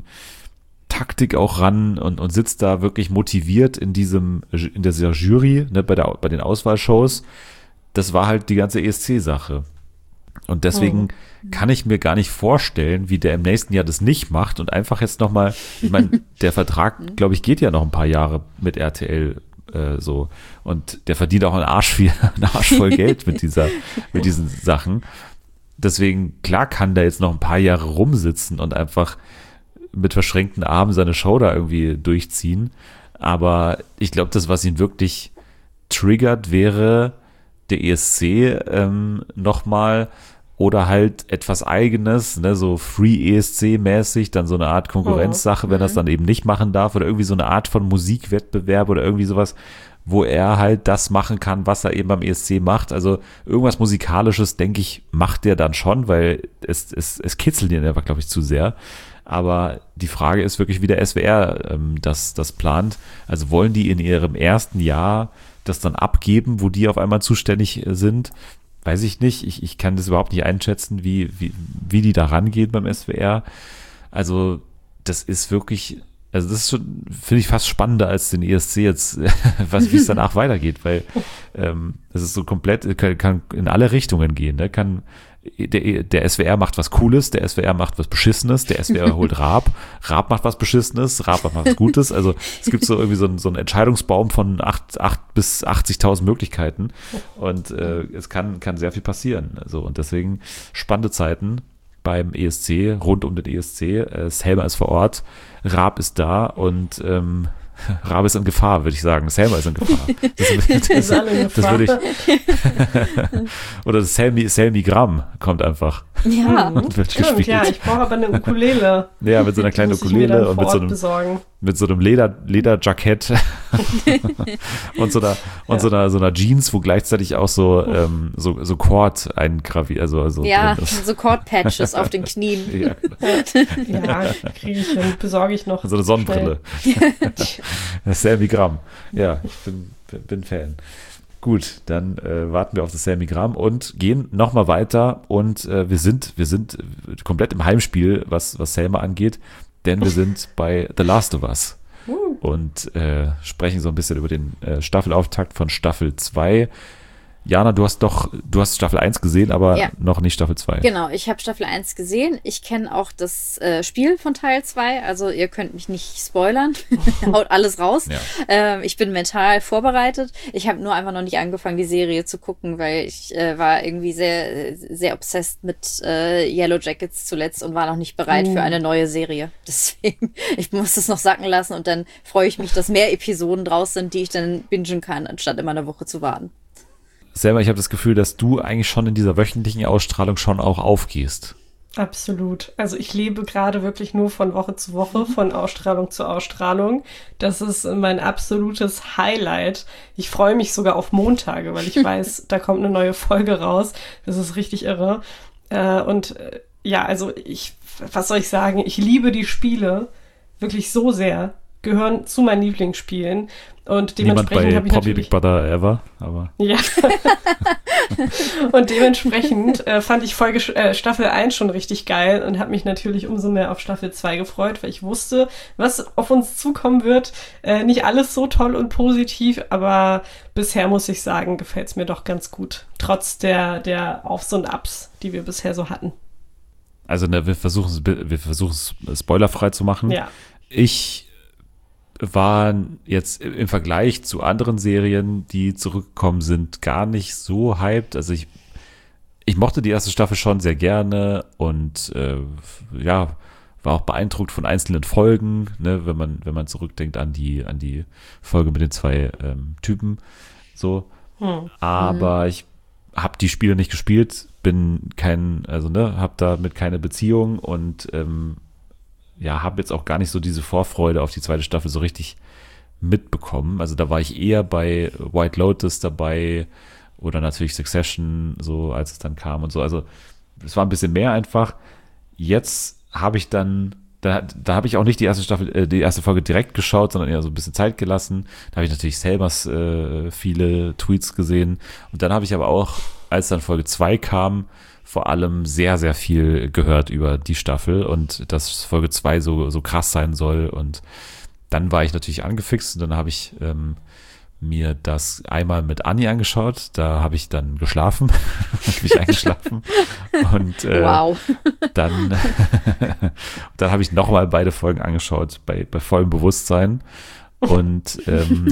Taktik auch ran und, und sitzt da wirklich motiviert in diesem, in dieser Jury, ne, bei der, bei den Auswahlshows. Das war halt die ganze E S C-Sache. Und deswegen oh. kann ich mir gar nicht vorstellen, wie der im nächsten Jahr das nicht macht und einfach jetzt nochmal, ich meine, der Vertrag, glaube ich, geht ja noch ein paar Jahre mit R T L äh, so. Und der verdient auch einen Arsch, viel, einen Arsch voll Geld mit dieser, mit diesen Sachen. Deswegen, klar kann der jetzt noch ein paar Jahre rumsitzen und einfach mit verschränkten Armen seine Show da irgendwie durchziehen. Aber ich glaube, das, was ihn wirklich triggert, wäre der E S C ähm, nochmal oder halt etwas Eigenes, ne, so Free E S C-mäßig, dann so eine Art Konkurrenzsache, oh. wenn er es dann eben nicht machen darf oder irgendwie so eine Art von Musikwettbewerb oder irgendwie sowas, wo er halt das machen kann, was er eben beim E S C macht. Also irgendwas Musikalisches, denke ich, macht der dann schon, weil es, es, es kitzelt ihn einfach, glaube ich, zu sehr. Aber die Frage ist wirklich, wie der S W R ähm, das, das plant. Also wollen die in ihrem ersten Jahr das dann abgeben, wo die auf einmal zuständig sind? Weiß ich nicht. Ich, ich kann das überhaupt nicht einschätzen, wie, wie, wie die da rangehen beim S W R. Also das ist wirklich, also das ist schon, finde ich, fast spannender als den E S C jetzt, was, wie es danach weitergeht, weil ähm, das ist so komplett, kann, kann in alle Richtungen gehen, ne? Kann Der, der S W R macht was Cooles, der S W R macht was Beschissenes, der S W R holt Raab, Raab macht was Beschissenes, Raab macht was Gutes. Also es gibt so irgendwie so einen, so einen Entscheidungsbaum von acht, acht bis achtzigtausend Möglichkeiten und äh, es kann, kann sehr viel passieren. Also, und deswegen spannende Zeiten beim E S C, rund um den E S C. Äh, Selma ist vor Ort, Raab ist da und ähm, Raab ist in Gefahr, würde ich sagen. Selma ist in Gefahr. Das, das, das, das, das würde ich. Oder das Selmi, Selmi-Gramm kommt einfach. Ja, und wird stimmt, gespielt. Ja, ich brauche aber eine Ukulele. Ja, mit so einer kleinen Ukulele und mit so einem, besorgen. mit so einem Leder, Lederjackett und so einer, und ja. so einer, so einer Jeans, wo gleichzeitig auch so, ähm, so, so Cord eingraviert, also, also ja, so Cord-Patches auf den Knien. Ja, ja kriege ich hin, besorge ich noch. So eine Sonnenbrille. Selmi Gramm. Ja, ich bin, bin Fan. Gut, dann äh, warten wir auf das Selmi Gramm und gehen nochmal weiter und äh, wir sind, wir sind komplett im Heimspiel, was, was Selma angeht, denn wir sind bei The Last of Us und äh, sprechen so ein bisschen über den äh, Staffelauftakt von Staffel zwei. Jana, du hast doch, du hast Staffel eins gesehen, aber ja. noch nicht Staffel zwei. Genau, ich habe Staffel eins gesehen. Ich kenne auch das äh, Spiel von Teil zwei, also ihr könnt mich nicht spoilern. Haut alles raus. Ja. Ähm, ich bin mental vorbereitet. Ich habe nur einfach noch nicht angefangen, die Serie zu gucken, weil ich äh, war irgendwie sehr, sehr obsessed mit äh, Yellow Jackets zuletzt und war noch nicht bereit mhm. für eine neue Serie. Deswegen, ich muss es noch sacken lassen und dann freue ich mich, dass mehr Episoden draus sind, die ich dann bingen kann, anstatt immer eine Woche zu warten. Selber, ich habe das Gefühl, dass du eigentlich schon in dieser wöchentlichen Ausstrahlung schon auch aufgehst. Absolut. Also ich lebe gerade wirklich nur von Woche zu Woche, von Ausstrahlung zu Ausstrahlung. Das ist mein absolutes Highlight. Ich freue mich sogar auf Montage, weil ich weiß, da kommt eine neue Folge raus. Das ist richtig irre. Und ja, also ich, was soll ich sagen? Ich liebe die Spiele wirklich so sehr. Gehören zu meinen Lieblingsspielen. Und dementsprechend habe ich Promi Big Brother ever, aber ja. Und dementsprechend äh, fand ich Folge äh, Staffel eins schon richtig geil und habe mich natürlich umso mehr auf Staffel zwei gefreut, weil ich wusste, was auf uns zukommen wird. Äh, nicht alles so toll und positiv, aber bisher muss ich sagen, gefällt es mir doch ganz gut. Trotz der, der Aufs und Ups, die wir bisher so hatten. Also ne, wir versuchen wir versuchen es spoilerfrei zu machen. Ja. Ich waren jetzt im Vergleich zu anderen Serien, die zurückgekommen sind, gar nicht so hyped. Also ich, ich mochte die erste Staffel schon sehr gerne und äh, ja, war auch beeindruckt von einzelnen Folgen, ne, wenn man, wenn man zurückdenkt an die, an die Folge mit den zwei ähm, Typen, so. Hm. Aber mhm. ich habe die Spiele nicht gespielt, bin kein, also ne, habe damit keine Beziehung und ähm, ja, habe jetzt auch gar nicht so diese Vorfreude auf die zweite Staffel so richtig mitbekommen. Also da war ich eher bei White Lotus dabei oder natürlich Succession, so als es dann kam und so. Also es war ein bisschen mehr einfach. Jetzt habe ich dann, da, da habe ich auch nicht die erste Staffel, äh, die erste Folge direkt geschaut, sondern eher so ein bisschen Zeit gelassen. Da habe ich natürlich Selmas äh, viele Tweets gesehen. Und dann habe ich aber auch, als dann Folge zwei kam, vor allem sehr, sehr viel gehört über die Staffel und dass Folge zwei so, so krass sein soll. Und dann war ich natürlich angefixt und dann habe ich ähm, mir das einmal mit Anni angeschaut. Da habe ich dann geschlafen, habe ich eingeschlafen. Und äh, wow. dann, dann habe ich nochmal beide Folgen angeschaut, bei, bei vollem Bewusstsein und, ähm,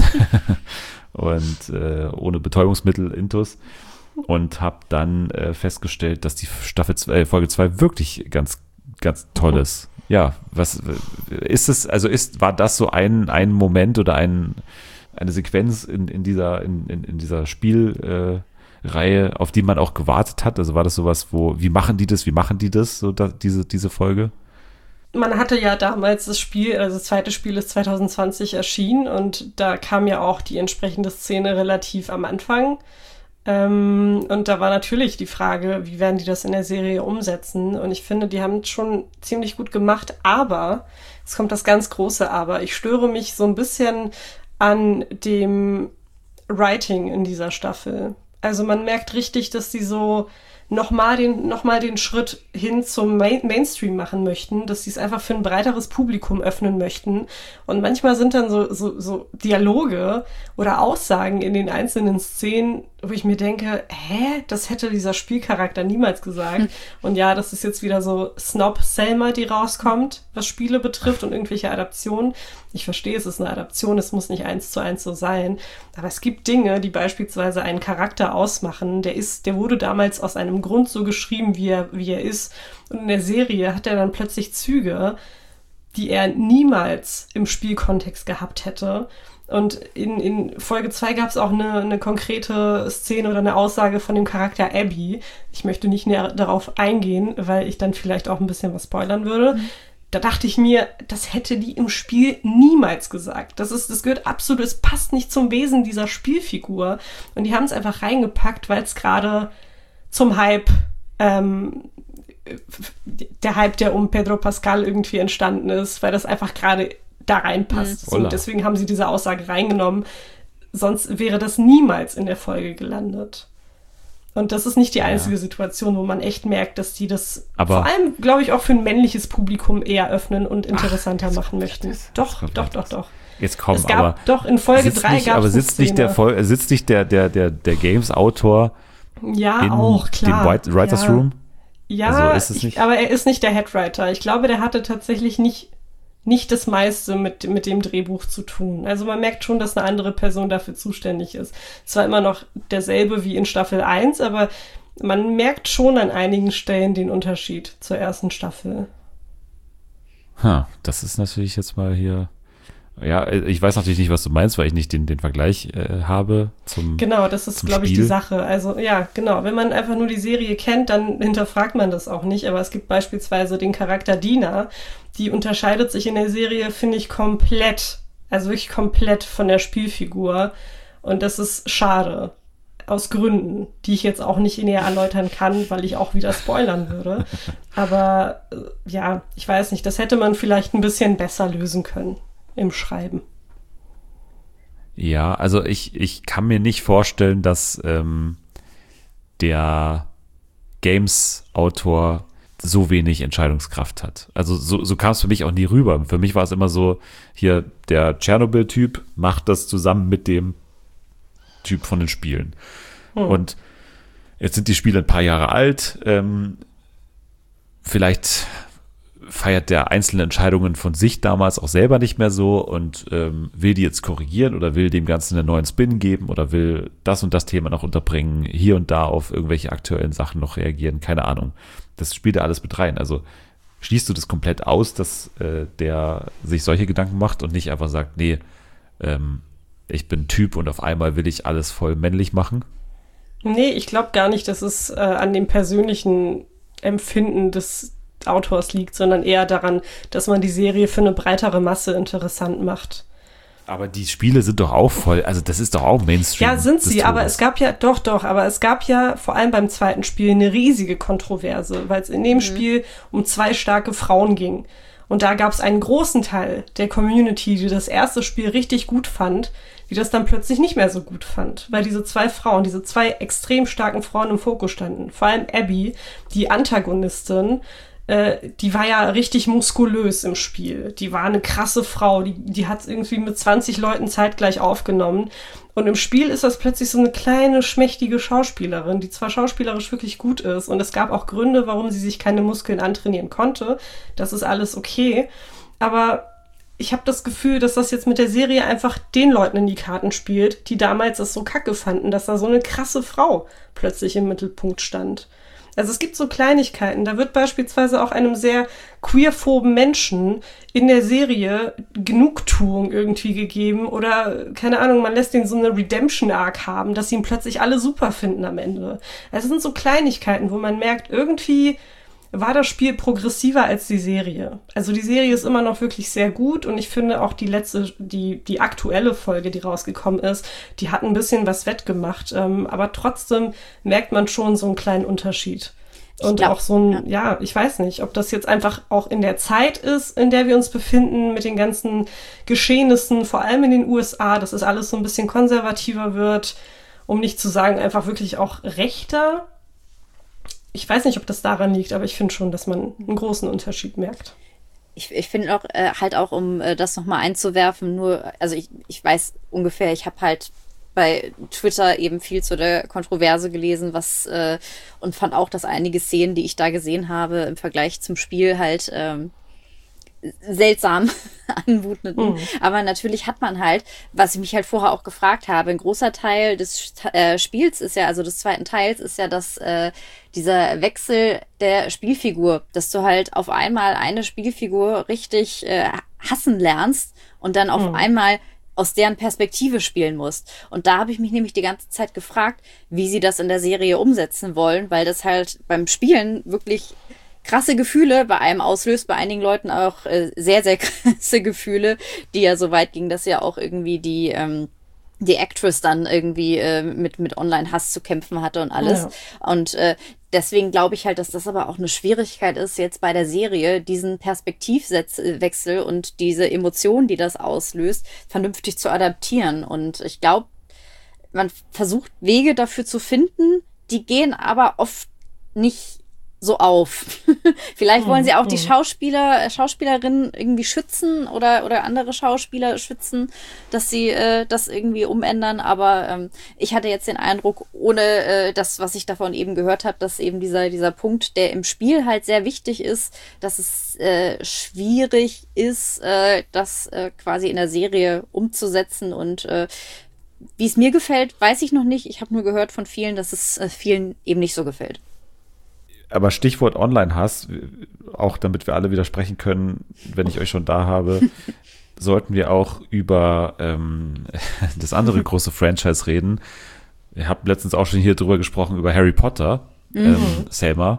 und äh, ohne Betäubungsmittel intus. Und habe dann äh, festgestellt, dass die Staffel zwei, äh, Folge zwei wirklich ganz, ganz toll ist. Ja, was ist es, also ist, war das so ein, ein Moment oder ein, eine Sequenz in, in dieser, in, in, in dieser Spielreihe, äh, auf die man auch gewartet hat? Also war das sowas, wo, wie machen die das, wie machen die das, so da, diese, diese Folge? Man hatte ja damals das Spiel, also das zweite Spiel ist zwanzig zwanzig erschienen und da kam ja auch die entsprechende Szene relativ am Anfang. Ähm, und da war natürlich die Frage, wie werden die das in der Serie umsetzen? Und ich finde, die haben es schon ziemlich gut gemacht, aber, es kommt das ganz große Aber, ich störe mich so ein bisschen an dem Writing in dieser Staffel. Also man merkt richtig, dass die so nochmal den, noch mal den Schritt hin zum Main- Mainstream machen möchten, dass sie es einfach für ein breiteres Publikum öffnen möchten. Und manchmal sind dann so, so, so Dialoge oder Aussagen in den einzelnen Szenen, wo ich mir denke, hä, das hätte dieser Spielcharakter niemals gesagt. Hm. Und ja, das ist jetzt wieder so Snob-Selma, die rauskommt, was Spiele betrifft und irgendwelche Adaptionen. Ich verstehe, es ist eine Adaption, es muss nicht eins zu eins so sein. Aber es gibt Dinge, die beispielsweise einen Charakter ausmachen. Der ist, der wurde damals aus einem Grund so geschrieben, wie er, wie er ist. Und in der Serie hat er dann plötzlich Züge, die er niemals im Spielkontext gehabt hätte. Und in, in Folge zwei gab es auch eine, eine konkrete Szene oder eine Aussage von dem Charakter Abby. Ich möchte nicht näher darauf eingehen, weil ich dann vielleicht auch ein bisschen was spoilern würde. Mhm. Da dachte ich mir, das hätte die im Spiel niemals gesagt. Das ist, das gehört absolut, es passt nicht zum Wesen dieser Spielfigur. Und die haben es einfach reingepackt, weil es gerade zum Hype, ähm, der Hype, der um Pedro Pascal irgendwie entstanden ist, weil das einfach gerade da reinpasst. Mhm. So, deswegen haben sie diese Aussage reingenommen. Sonst wäre das niemals in der Folge gelandet. Und das ist nicht die einzige ja. Situation, wo man echt merkt, dass die das aber vor allem, glaube ich, auch für ein männliches Publikum eher öffnen und interessanter Ach, machen möchten. Das, doch, das doch, doch, doch. Jetzt komm, es gab, aber doch, in Folge drei gab es aber sitzt nicht der Vol- sitzt nicht der, der, der, der Games-Autor ja, in auch, klar. dem Writers ja. Room? Ja, also ist es nicht? Ich, aber er ist nicht der Headwriter. Ich glaube, der hatte tatsächlich nicht, nicht das meiste mit, mit dem Drehbuch zu tun. Also man merkt schon, dass eine andere Person dafür zuständig ist. Zwar immer noch derselbe wie in Staffel eins, aber man merkt schon an einigen Stellen den Unterschied zur ersten Staffel. Ha, das ist natürlich jetzt mal hier. Ja, ich weiß natürlich nicht, was du meinst, weil ich nicht den, den Vergleich äh, habe zum Genau, das ist, glaube ich, die Sache. Also ja, genau, wenn man einfach nur die Serie kennt, dann hinterfragt man das auch nicht. Aber es gibt beispielsweise den Charakter Dina, die unterscheidet sich in der Serie, finde ich, komplett, also wirklich komplett von der Spielfigur. Und das ist schade. Aus Gründen, die ich jetzt auch nicht näher erläutern kann, weil ich auch wieder spoilern würde. Aber äh, ja, ich weiß nicht, das hätte man vielleicht ein bisschen besser lösen können im Schreiben. Ja, also ich, ich kann mir nicht vorstellen, dass ähm, der Games-Autor so wenig Entscheidungskraft hat. Also so, so kam es für mich auch nie rüber. Für mich war es immer so, hier der Tschernobyl-Typ macht das zusammen mit dem Typ von den Spielen. Hm. Und jetzt sind die Spiele ein paar Jahre alt. Ähm, vielleicht feiert der einzelne Entscheidungen von sich damals auch selber nicht mehr so und ähm, will die jetzt korrigieren oder will dem Ganzen einen neuen Spin geben oder will das und das Thema noch unterbringen, hier und da auf irgendwelche aktuellen Sachen noch reagieren. Keine Ahnung. Das spielt da alles mit rein. Also schließt du das komplett aus, dass äh, der sich solche Gedanken macht und nicht einfach sagt, nee, ähm, ich bin Typ und auf einmal will ich alles voll männlich machen? Nee, ich glaube gar nicht, dass es äh, an dem persönlichen Empfinden des Autors liegt, sondern eher daran, dass man die Serie für eine breitere Masse interessant macht. Aber die Spiele sind doch auch voll, also das ist doch auch Mainstream. Ja, sind sie, des aber Todes. es gab ja, doch, doch, aber es gab ja vor allem beim zweiten Spiel eine riesige Kontroverse, weil es in dem mhm. Spiel um zwei starke Frauen ging. Und da gab es einen großen Teil der Community, die das erste Spiel richtig gut fand, die das dann plötzlich nicht mehr so gut fand, weil diese zwei Frauen, diese zwei extrem starken Frauen im Fokus standen. Vor allem Abby, die Antagonistin, äh, die war ja richtig muskulös im Spiel. Die war eine krasse Frau, die, die hat irgendwie mit zwanzig Leuten zeitgleich aufgenommen. Und im Spiel ist das plötzlich so eine kleine, schmächtige Schauspielerin, die zwar schauspielerisch wirklich gut ist und es gab auch Gründe, warum sie sich keine Muskeln antrainieren konnte. Das ist alles okay. Aber ich habe das Gefühl, dass das jetzt mit der Serie einfach den Leuten in die Karten spielt, die damals es so kacke fanden, dass da so eine krasse Frau plötzlich im Mittelpunkt stand. Also es gibt so Kleinigkeiten. Da wird beispielsweise auch einem sehr queerphoben Menschen in der Serie Genugtuung irgendwie gegeben oder, keine Ahnung, man lässt ihn so eine Redemption-Arc haben, dass sie ihn plötzlich alle super finden am Ende. Also es sind so Kleinigkeiten, wo man merkt, irgendwie war das Spiel progressiver als die Serie. Also die Serie ist immer noch wirklich sehr gut und ich finde auch die letzte, die, die aktuelle Folge, die rausgekommen ist, die hat ein bisschen was wettgemacht. Ähm, aber trotzdem merkt man schon so einen kleinen Unterschied. Und glaub, auch so ein, ja. ja, ich weiß nicht, ob das jetzt einfach auch in der Zeit ist, in der wir uns befinden, mit den ganzen Geschehnissen, vor allem in den U S A, dass es alles so ein bisschen konservativer wird, um nicht zu sagen, einfach wirklich auch rechter. Ich weiß nicht, ob das daran liegt, aber ich finde schon, dass man einen großen Unterschied merkt. Ich, ich finde auch, äh, halt auch, um äh, das nochmal einzuwerfen, nur, also ich, ich weiß ungefähr, ich habe halt bei Twitter eben viel zu der Kontroverse gelesen, was äh, und fand auch, dass einige Szenen, die ich da gesehen habe, im Vergleich zum Spiel halt ähm, seltsam anmuteten. Mhm. Aber natürlich hat man halt, was ich mich halt vorher auch gefragt habe, ein großer Teil des äh, Spiels ist ja, also des zweiten Teils ist ja, dass äh, dieser Wechsel der Spielfigur, dass du halt auf einmal eine Spielfigur richtig äh, hassen lernst und dann auf mhm. einmal aus deren Perspektive spielen musst. Und da habe ich mich nämlich die ganze Zeit gefragt, wie sie das in der Serie umsetzen wollen, weil das halt beim Spielen wirklich krasse Gefühle bei einem auslöst, bei einigen Leuten auch äh, sehr, sehr krasse Gefühle, die ja so weit gingen, dass ja auch irgendwie die ähm, die Actress dann irgendwie äh, mit mit Online-Hass zu kämpfen hatte und alles. Ja. Und äh, deswegen glaube ich halt, dass das aber auch eine Schwierigkeit ist, jetzt bei der Serie diesen Perspektivwechsel und diese Emotionen, die das auslöst, vernünftig zu adaptieren. Und ich glaube, man versucht Wege dafür zu finden, die gehen aber oft nicht so auf. Vielleicht wollen sie auch die Schauspieler, Schauspielerinnen irgendwie schützen oder oder andere Schauspieler schützen, dass sie äh, das irgendwie umändern. Aber ähm, ich hatte jetzt den Eindruck, ohne äh, das, was ich davon eben gehört habe, dass eben dieser dieser Punkt, der im Spiel halt sehr wichtig ist, dass es äh, schwierig ist, äh, das äh, quasi in der Serie umzusetzen. Und äh, wie es mir gefällt, weiß ich noch nicht. Ich habe nur gehört von vielen, dass es äh, vielen eben nicht so gefällt. Aber Stichwort Online-Hass, auch damit wir alle widersprechen können, wenn ich euch schon da habe, sollten wir auch über ähm, das andere große Franchise reden. Ihr habt letztens auch schon hier drüber gesprochen, über Harry Potter, mhm. ähm, Selma.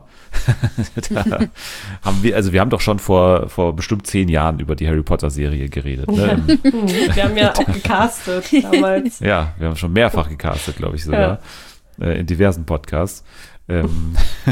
Da haben wir, also wir haben doch schon vor, vor bestimmt zehn Jahren über die Harry Potter-Serie geredet. Ne? Wir haben ja auch gecastet damals. Ja, wir haben schon mehrfach gecastet, glaube ich sogar, ja. äh, in diversen Podcasts. Ähm,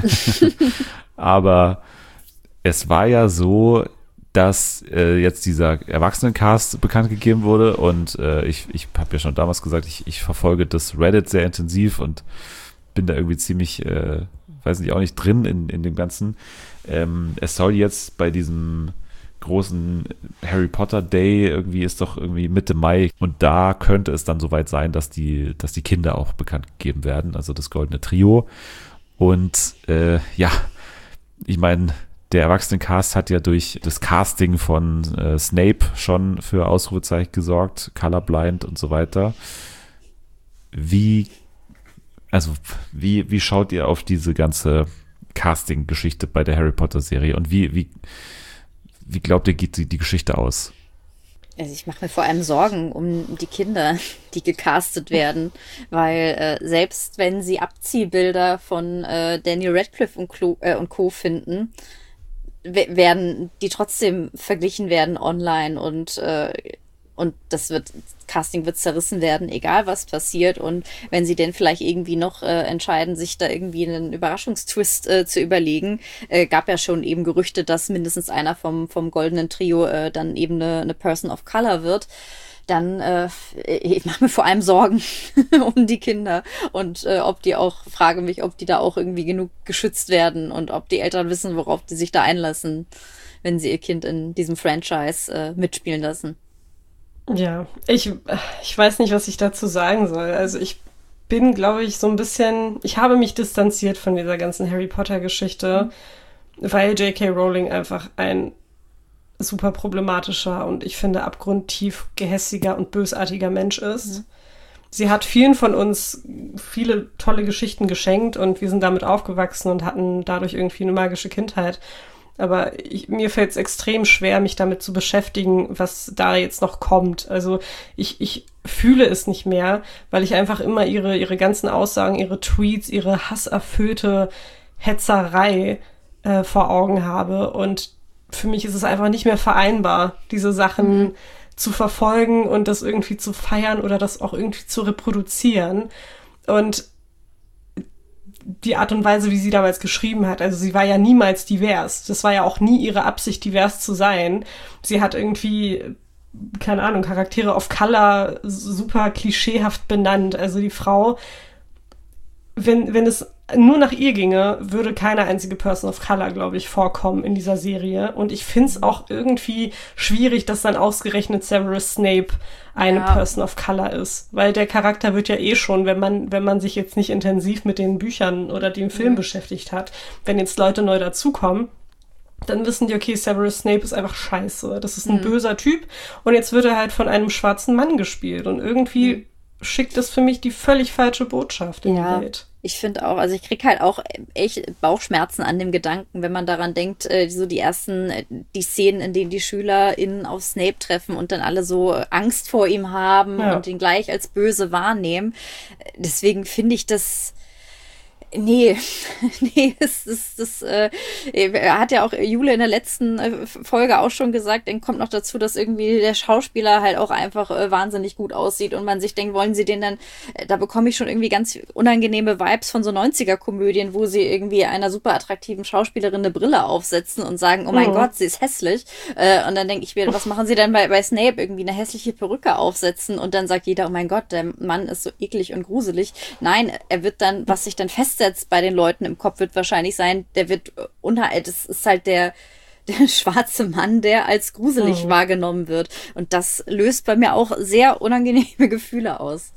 aber es war ja so, dass äh, jetzt dieser Erwachsenencast bekannt gegeben wurde und äh, ich, ich habe ja schon damals gesagt, ich, ich verfolge das Reddit sehr intensiv und bin da irgendwie ziemlich, äh, weiß nicht, auch nicht drin in, in dem Ganzen. Ähm, es soll jetzt bei diesem großen Harry Potter Day, irgendwie ist doch irgendwie Mitte Mai und da könnte es dann soweit sein, dass die, dass die Kinder auch bekannt gegeben werden, also das Goldene Trio. Und äh, ja, ich meine, der Erwachsenencast hat ja durch das Casting von äh, Snape schon für Ausrufezeichen gesorgt, Colorblind und so weiter. Wie, also wie, wie schaut ihr auf diese ganze Casting-Geschichte bei der Harry Potter-Serie? Und wie, wie, wie glaubt ihr, geht die, die Geschichte aus? Also ich mache mir vor allem Sorgen um die Kinder, die gecastet werden, weil äh, selbst wenn sie Abziehbilder von äh, Daniel Radcliffe und, Clo- äh, und Co. finden, w- werden die trotzdem verglichen werden online und äh, und das wird, Casting wird zerrissen werden, egal was passiert. Und wenn sie denn vielleicht irgendwie noch äh, entscheiden, sich da irgendwie einen Überraschungstwist äh, zu überlegen, äh, gab ja schon eben Gerüchte, dass mindestens einer vom, vom goldenen Trio äh, dann eben eine, eine Person of Color wird. Dann, äh, ich mache mir vor allem Sorgen um die Kinder und äh, ob die auch, frage mich, ob die da auch irgendwie genug geschützt werden und ob die Eltern wissen, worauf die sich da einlassen, wenn sie ihr Kind in diesem Franchise äh, mitspielen lassen. Ja, ich, ich weiß nicht, was ich dazu sagen soll. Also ich bin, glaube ich, so ein bisschen, ich habe mich distanziert von dieser ganzen Harry Potter-Geschichte, mhm. weil J K. Rowling einfach ein super problematischer und ich finde abgrundtief gehässiger und bösartiger Mensch ist. Mhm. Sie hat vielen von uns viele tolle Geschichten geschenkt und wir sind damit aufgewachsen und hatten dadurch irgendwie eine magische Kindheit. Aber ich, mir fällt es extrem schwer, mich damit zu beschäftigen, was da jetzt noch kommt. Also ich, ich fühle es nicht mehr, weil ich einfach immer ihre, ihre ganzen Aussagen, ihre Tweets, ihre hasserfüllte Hetzerei äh, vor Augen habe. Und für mich ist es einfach nicht mehr vereinbar, diese Sachen mhm. zu verfolgen und das irgendwie zu feiern oder das auch irgendwie zu reproduzieren. Und die Art und Weise, wie sie damals geschrieben hat, also sie war ja niemals divers. Das war ja auch nie ihre Absicht, divers zu sein. Sie hat irgendwie, keine Ahnung, Charaktere of Color super klischeehaft benannt. Also die Frau, wenn, wenn es nur nach ihr ginge, würde keine einzige Person of Color, glaube ich, vorkommen in dieser Serie. Und ich finde es auch irgendwie schwierig, dass dann ausgerechnet Severus Snape eine ja. Person of Color ist. Weil der Charakter wird ja eh schon, wenn man, wenn man sich jetzt nicht intensiv mit den Büchern oder dem Film mhm. beschäftigt hat, wenn jetzt Leute neu dazukommen, dann wissen die, okay, Severus Snape ist einfach scheiße. Das ist ein mhm. böser Typ. Und jetzt wird er halt von einem schwarzen Mann gespielt. Und irgendwie mhm. schickt das für mich die völlig falsche Botschaft in ja. die Welt. Ich finde auch, also ich kriege halt auch echt Bauchschmerzen an dem Gedanken, wenn man daran denkt, äh, so die ersten, äh, die Szenen, in denen die SchülerInnen auf Snape treffen und dann alle so Angst vor ihm haben ja. und ihn gleich als böse wahrnehmen. Deswegen finde ich das, nee, nee, das, das, das äh, er hat ja auch Jule in der letzten äh, Folge auch schon gesagt, dann kommt noch dazu, dass irgendwie der Schauspieler halt auch einfach äh, wahnsinnig gut aussieht und man sich denkt, wollen sie den dann, äh, da bekomme ich schon irgendwie ganz unangenehme Vibes von so neunziger-Komödien, wo sie irgendwie einer super attraktiven Schauspielerin eine Brille aufsetzen und sagen, oh mein mhm. Gott, sie ist hässlich. Äh, und dann denke ich mir, was machen sie denn bei, bei Snape? Irgendwie eine hässliche Perücke aufsetzen und dann sagt jeder, oh mein Gott, der Mann ist so eklig und gruselig. Nein, er wird dann, was sich dann festsetzt bei den Leuten im Kopf, wird wahrscheinlich sein, der wird unter, das ist halt der, der schwarze Mann, der als gruselig oh. wahrgenommen wird. Und das löst bei mir auch sehr unangenehme Gefühle aus.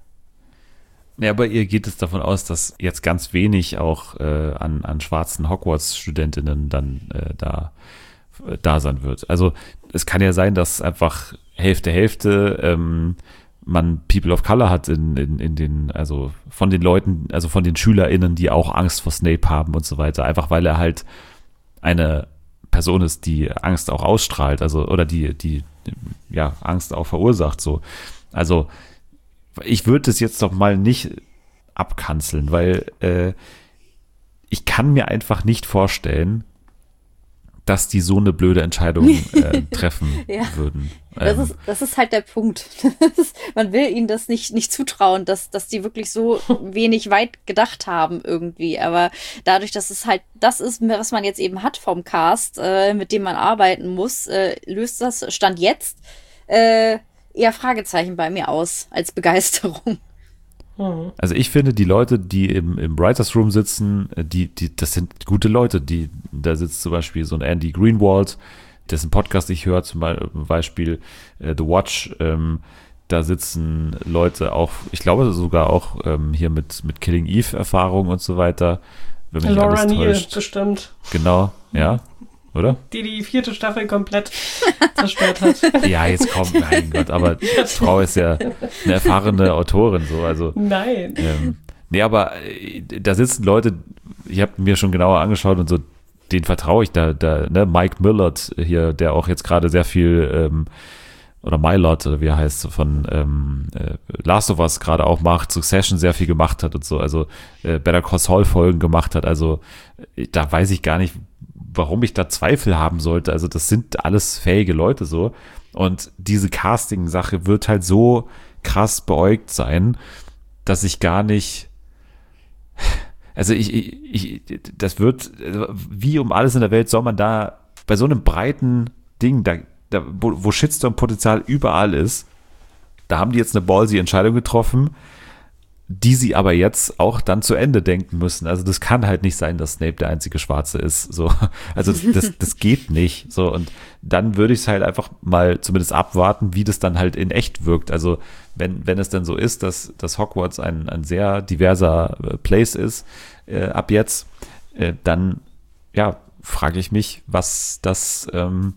Ja, bei ihr geht es davon aus, dass jetzt ganz wenig auch äh, an, an schwarzen Hogwarts-Studentinnen dann äh, da, äh, da sein wird. Also es kann ja sein, dass einfach Hälfte, Hälfte ähm, man People of Color hat in, in, in den, also von den Leuten, also von den SchülerInnen, die auch Angst vor Snape haben und so weiter, einfach weil er halt eine Person ist, die Angst auch ausstrahlt, also, oder die, die, ja, Angst auch verursacht, so. Also, ich würde es jetzt doch mal nicht abkanzeln, weil äh, ich kann mir einfach nicht vorstellen, dass die so eine blöde Entscheidung äh, treffen ja. würden. Das ist, das ist halt der Punkt. Man will ihnen das nicht, nicht zutrauen, dass, dass die wirklich so wenig weit gedacht haben irgendwie. Aber dadurch, dass es halt das ist, was man jetzt eben hat vom Cast, äh, mit dem man arbeiten muss, äh, löst das Stand jetzt äh, eher Fragezeichen bei mir aus als Begeisterung. Also ich finde, die Leute, die im, im Writers Room sitzen, die, die, das sind gute Leute. Die, da sitzt zum Beispiel so ein Andy Greenwald, dessen Podcast ich höre, zum Beispiel äh, The Watch. Ähm, da sitzen Leute auch, ich glaube sogar auch ähm, hier mit, mit Killing Eve Erfahrung und so weiter. Wenn mich Laura alles Neal, täuscht. bestimmt. Genau, ja. Oder? Die die vierte Staffel komplett zerstört hat. Ja, jetzt kommt, mein Gott, aber die Frau ist ja eine erfahrene Autorin, so, also. Nein. Ähm, nee, aber äh, da sitzen Leute, ich habe mir schon genauer angeschaut und so, den vertraue ich da, da, ne, Mike Millard hier, der auch jetzt gerade sehr viel, ähm, oder Mylord, oder wie er heißt, von ähm, äh, Last of Us gerade auch macht, Succession sehr viel gemacht hat und so, also äh, Better Call Saul Folgen gemacht hat, also äh, da weiß ich gar nicht, warum ich da Zweifel haben sollte, also das sind alles fähige Leute so und diese Casting-Sache wird halt so krass beäugt sein, dass ich gar nicht, also ich, ich, ich das wird, wie um alles in der Welt soll man da bei so einem breiten Ding, da, da wo, wo Shitstorm-Potenzial überall ist, da haben die jetzt eine ballsy Entscheidung getroffen, die sie aber jetzt auch dann zu Ende denken müssen. Also das kann halt nicht sein, dass Snape der einzige Schwarze ist. So, also das, das geht nicht. So, und dann würde ich es halt einfach mal zumindest abwarten, wie das dann halt in echt wirkt. Also wenn, wenn es dann so ist, dass, dass Hogwarts ein, ein sehr diverser äh, Place ist, äh, ab jetzt, äh, dann ja, frage ich mich, was das, ähm,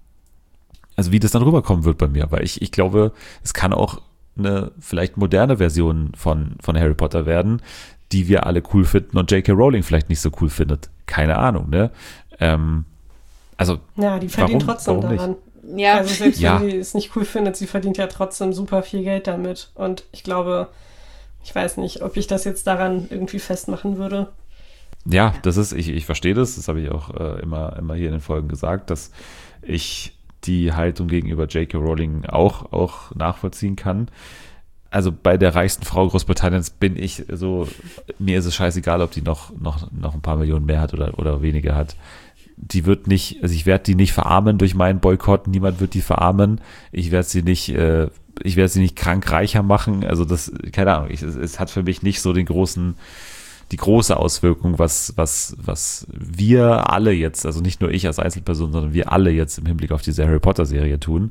also wie das dann rüberkommen wird bei mir. Weil ich, ich glaube, es kann auch eine vielleicht moderne Version von, von Harry Potter werden, die wir alle cool finden und J K Rowling vielleicht nicht so cool findet. Keine Ahnung, ne? Ähm, also, ja, die verdient warum, trotzdem warum daran. Nicht? Ja. Also selbst ja. wenn sie es nicht cool findet, sie verdient ja trotzdem super viel Geld damit. Und ich glaube, ich weiß nicht, ob ich das jetzt daran irgendwie festmachen würde. Ja, das ist, ich, ich verstehe das, das habe ich auch äh, immer, immer hier in den Folgen gesagt, dass ich die Haltung gegenüber J K Rowling auch, auch nachvollziehen kann. Also bei der reichsten Frau Großbritanniens bin ich so, mir ist es scheißegal, ob die noch, noch, noch ein paar Millionen mehr hat oder, oder weniger hat. Die wird nicht, also ich werde die nicht verarmen durch meinen Boykott, niemand wird die verarmen. Ich werde sie nicht, äh, ich werde sie nicht krank reicher machen. Also das, keine Ahnung, ich, es, es hat für mich nicht so den großen, die große Auswirkung, was, was, was wir alle jetzt, also nicht nur ich als Einzelperson, sondern wir alle jetzt im Hinblick auf diese Harry Potter Serie tun.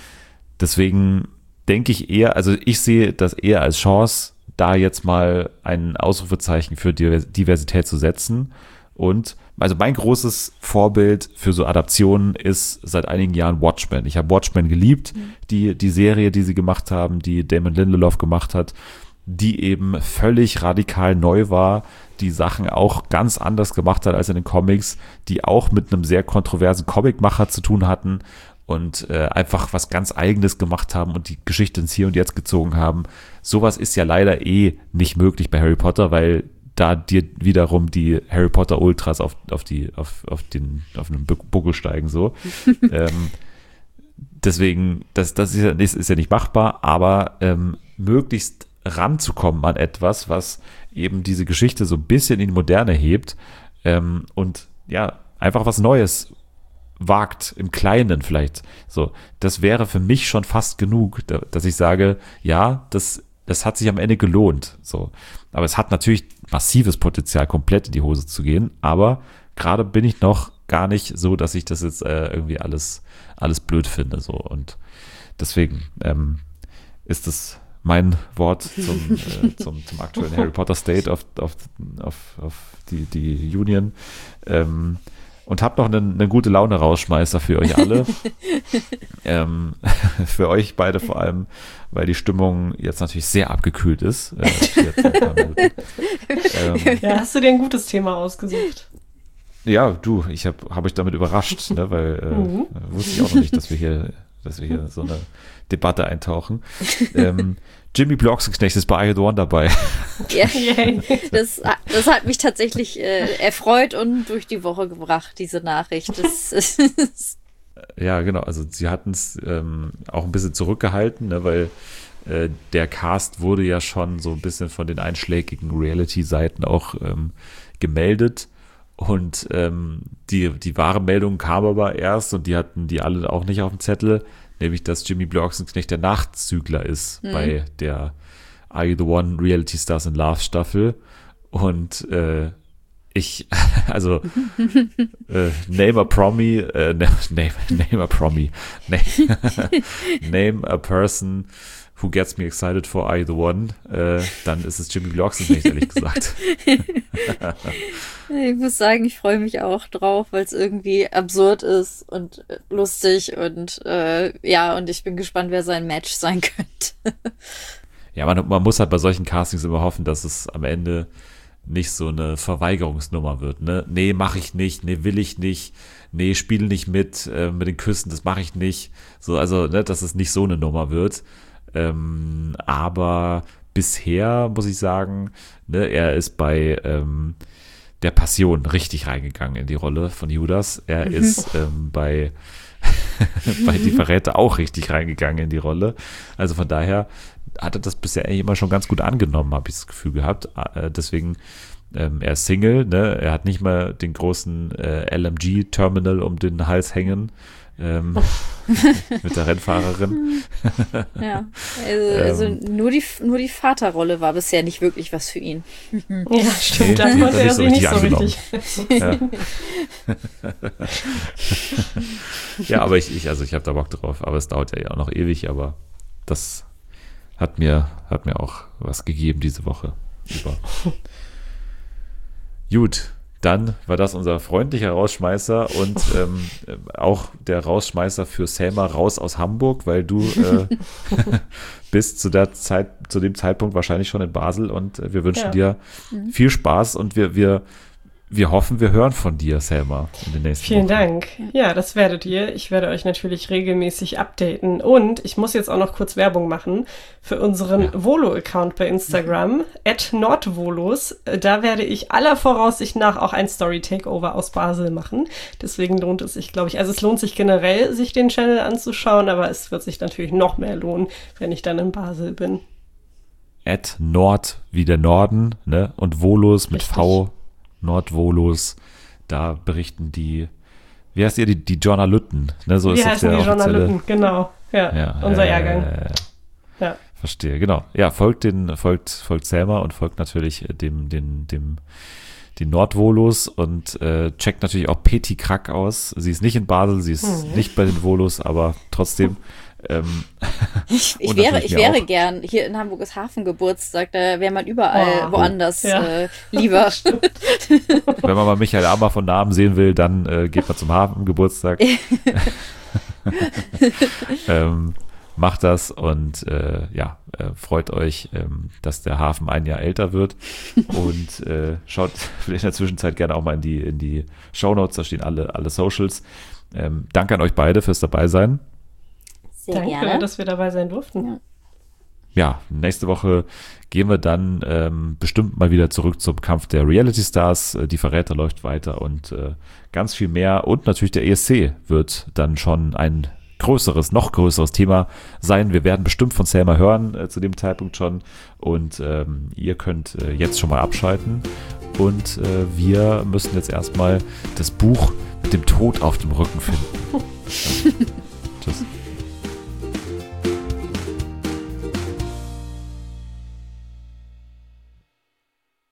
Deswegen denke ich eher, also ich sehe das eher als Chance, da jetzt mal ein Ausrufezeichen für Diversität zu setzen. Und also mein großes Vorbild für so Adaptionen ist seit einigen Jahren Watchmen. Ich habe Watchmen geliebt, mhm. die, die Serie, die sie gemacht haben, die Damon Lindelof gemacht hat, die eben völlig radikal neu war, die Sachen auch ganz anders gemacht hat als in den Comics, die auch mit einem sehr kontroversen Comicmacher zu tun hatten und äh, einfach was ganz Eigenes gemacht haben und die Geschichte ins Hier und Jetzt gezogen haben. Sowas ist ja leider eh nicht möglich bei Harry Potter, weil da dir wiederum die Harry Potter Ultras auf, auf die, auf, auf den, auf einen Buckel steigen, so. ähm, deswegen, das, das ist ja, ist, ist ja nicht machbar, aber ähm, möglichst ranzukommen an etwas, was eben diese Geschichte so ein bisschen in die Moderne hebt ähm, und ja, einfach was Neues wagt, im Kleinen vielleicht. So, das wäre für mich schon fast genug, da, dass ich sage, ja, das, das hat sich am Ende gelohnt. So. Aber es hat natürlich massives Potenzial, komplett in die Hose zu gehen, aber gerade bin ich noch gar nicht so, dass ich das jetzt äh, irgendwie alles, alles blöd finde. So. Und deswegen ähm, ist das mein Wort zum, äh, zum, zum aktuellen Harry Potter State auf, auf, auf, auf die, die Union. Ähm, und hab noch einen, einen gute Laune Rausschmeißer für euch alle. ähm, für euch beide vor allem, weil die Stimmung jetzt natürlich sehr abgekühlt ist. Äh, jetzt ein paar Minuten. ähm, ja, hast du dir ein gutes Thema ausgesucht? Ja, du, ich habe hab euch damit überrascht, ne, weil äh, mhm. wusste ich auch noch nicht, dass wir hier dass wir hier so eine Debatte eintauchen. ähm, Jimmy Blue Ochsenknecht ist bei I The One dabei. Ja, das, das hat mich tatsächlich äh, erfreut und durch die Woche gebracht, diese Nachricht. Das, das ja, genau. Also sie hatten es ähm, auch ein bisschen zurückgehalten, ne, weil äh, der Cast wurde ja schon so ein bisschen von den einschlägigen Reality-Seiten auch ähm, gemeldet. Und ähm, die, die wahre Meldung kam aber erst und die hatten die alle auch nicht auf dem Zettel, nämlich dass Jimmy Blue Ochsenknecht der Nachzügler ist mhm. bei der Are You The One Reality Stars in Love Staffel. Und äh, ich, also äh, name a promi, äh, name, name a promi, name, name a person who gets me excited for I The One, äh, dann ist es Jimmy Blue Ochsenknecht, ehrlich gesagt. Ich muss sagen, ich freue mich auch drauf, weil es irgendwie absurd ist und lustig und äh, ja, und ich bin gespannt, wer sein Match sein könnte. Ja, man, man muss halt bei solchen Castings immer hoffen, dass es am Ende nicht so eine Verweigerungsnummer wird, ne? Nee, mach ich nicht, nee, will ich nicht, nee, spiele nicht mit, äh, mit den Küssen, das mache ich nicht. So, also, ne, dass es nicht so eine Nummer wird. Ähm, aber bisher muss ich sagen, ne, er ist bei ähm, der Passion richtig reingegangen in die Rolle von Judas. Er mhm. ist ähm, bei, bei Die Verräter auch richtig reingegangen in die Rolle. Also von daher hat er das bisher eigentlich immer schon ganz gut angenommen, habe ich das Gefühl gehabt. Äh, deswegen, ähm, er ist Single, ne? Er hat nicht mal den großen äh, L M G-Terminal um den Hals hängen. Ähm, mit der Rennfahrerin. Ja, also, also ähm, nur, die, nur die Vaterrolle war bisher nicht wirklich was für ihn. Ja, stimmt, nee, da konnte er sich nicht so richtig. Ja. Ja, aber ich, ich also ich habe da Bock drauf, aber es dauert ja auch noch ewig, aber das hat mir, hat mir auch was gegeben diese Woche. Super. Gut. Dann war das unser freundlicher Rausschmeißer und ähm, auch der Rausschmeißer für Selma raus aus Hamburg, weil du äh, bist zu der Zeit, zu dem Zeitpunkt wahrscheinlich schon in Basel und äh, wir wünschen ja. dir mhm. viel Spaß und wir, wir, wir hoffen, wir hören von dir, Selma, in den nächsten Vielen Wochen. Dank. Ja, das werdet ihr. Ich werde euch natürlich regelmäßig updaten und ich muss jetzt auch noch kurz Werbung machen für unseren ja. Volo-Account bei Instagram, at nordvolos. Da werde ich aller Voraussicht nach auch ein Story-Takeover aus Basel machen. Deswegen lohnt es sich, glaube ich, also es lohnt sich generell, sich den Channel anzuschauen, aber es wird sich natürlich noch mehr lohnen, wenn ich dann in Basel bin. At Nord wie der Norden, ne? Und Volos mit Richtig. V. Nordvolos, da berichten die, wie heißt ihr, die, die Journalisten, ne, so wie ist heißen der die Journalisten, genau, ja, ja unser äh, Jahrgang. Ja. Verstehe, genau. Ja, folgt den, folgt, folgt Selma und folgt natürlich dem, dem, dem, den Nordvolos und äh, checkt natürlich auch Peti Krack aus. Sie ist nicht in Basel, sie ist mhm. nicht bei den Volos, aber trotzdem. Ähm, ich ich wäre, ich wäre auch. gern. Hier in Hamburg ist Hafengeburtstag, da wäre man überall oh. woanders ja. äh, lieber. Wenn man mal Michael Ammer von Namen sehen will, dann äh, geht man zum Hafengeburtstag. ähm, macht das und äh, ja, äh, freut euch, ähm, dass der Hafen ein Jahr älter wird und äh, schaut in der Zwischenzeit gerne auch mal in die, in die Shownotes, da stehen alle, alle Socials. Ähm, danke an euch beide fürs Dabeisein. Sehr Danke, gerne. dass wir dabei sein durften. Ja, ja nächste Woche gehen wir dann ähm, bestimmt mal wieder zurück zum Kampf der Reality Stars. Äh, die Verräter läuft weiter und äh, ganz viel mehr. Und natürlich der E S C wird dann schon ein größeres, noch größeres Thema sein. Wir werden bestimmt von Selma hören äh, zu dem Zeitpunkt schon. Und ähm, ihr könnt äh, jetzt schon mal abschalten. Und äh, wir müssen jetzt erstmal das Buch mit dem Tod auf dem Rücken finden.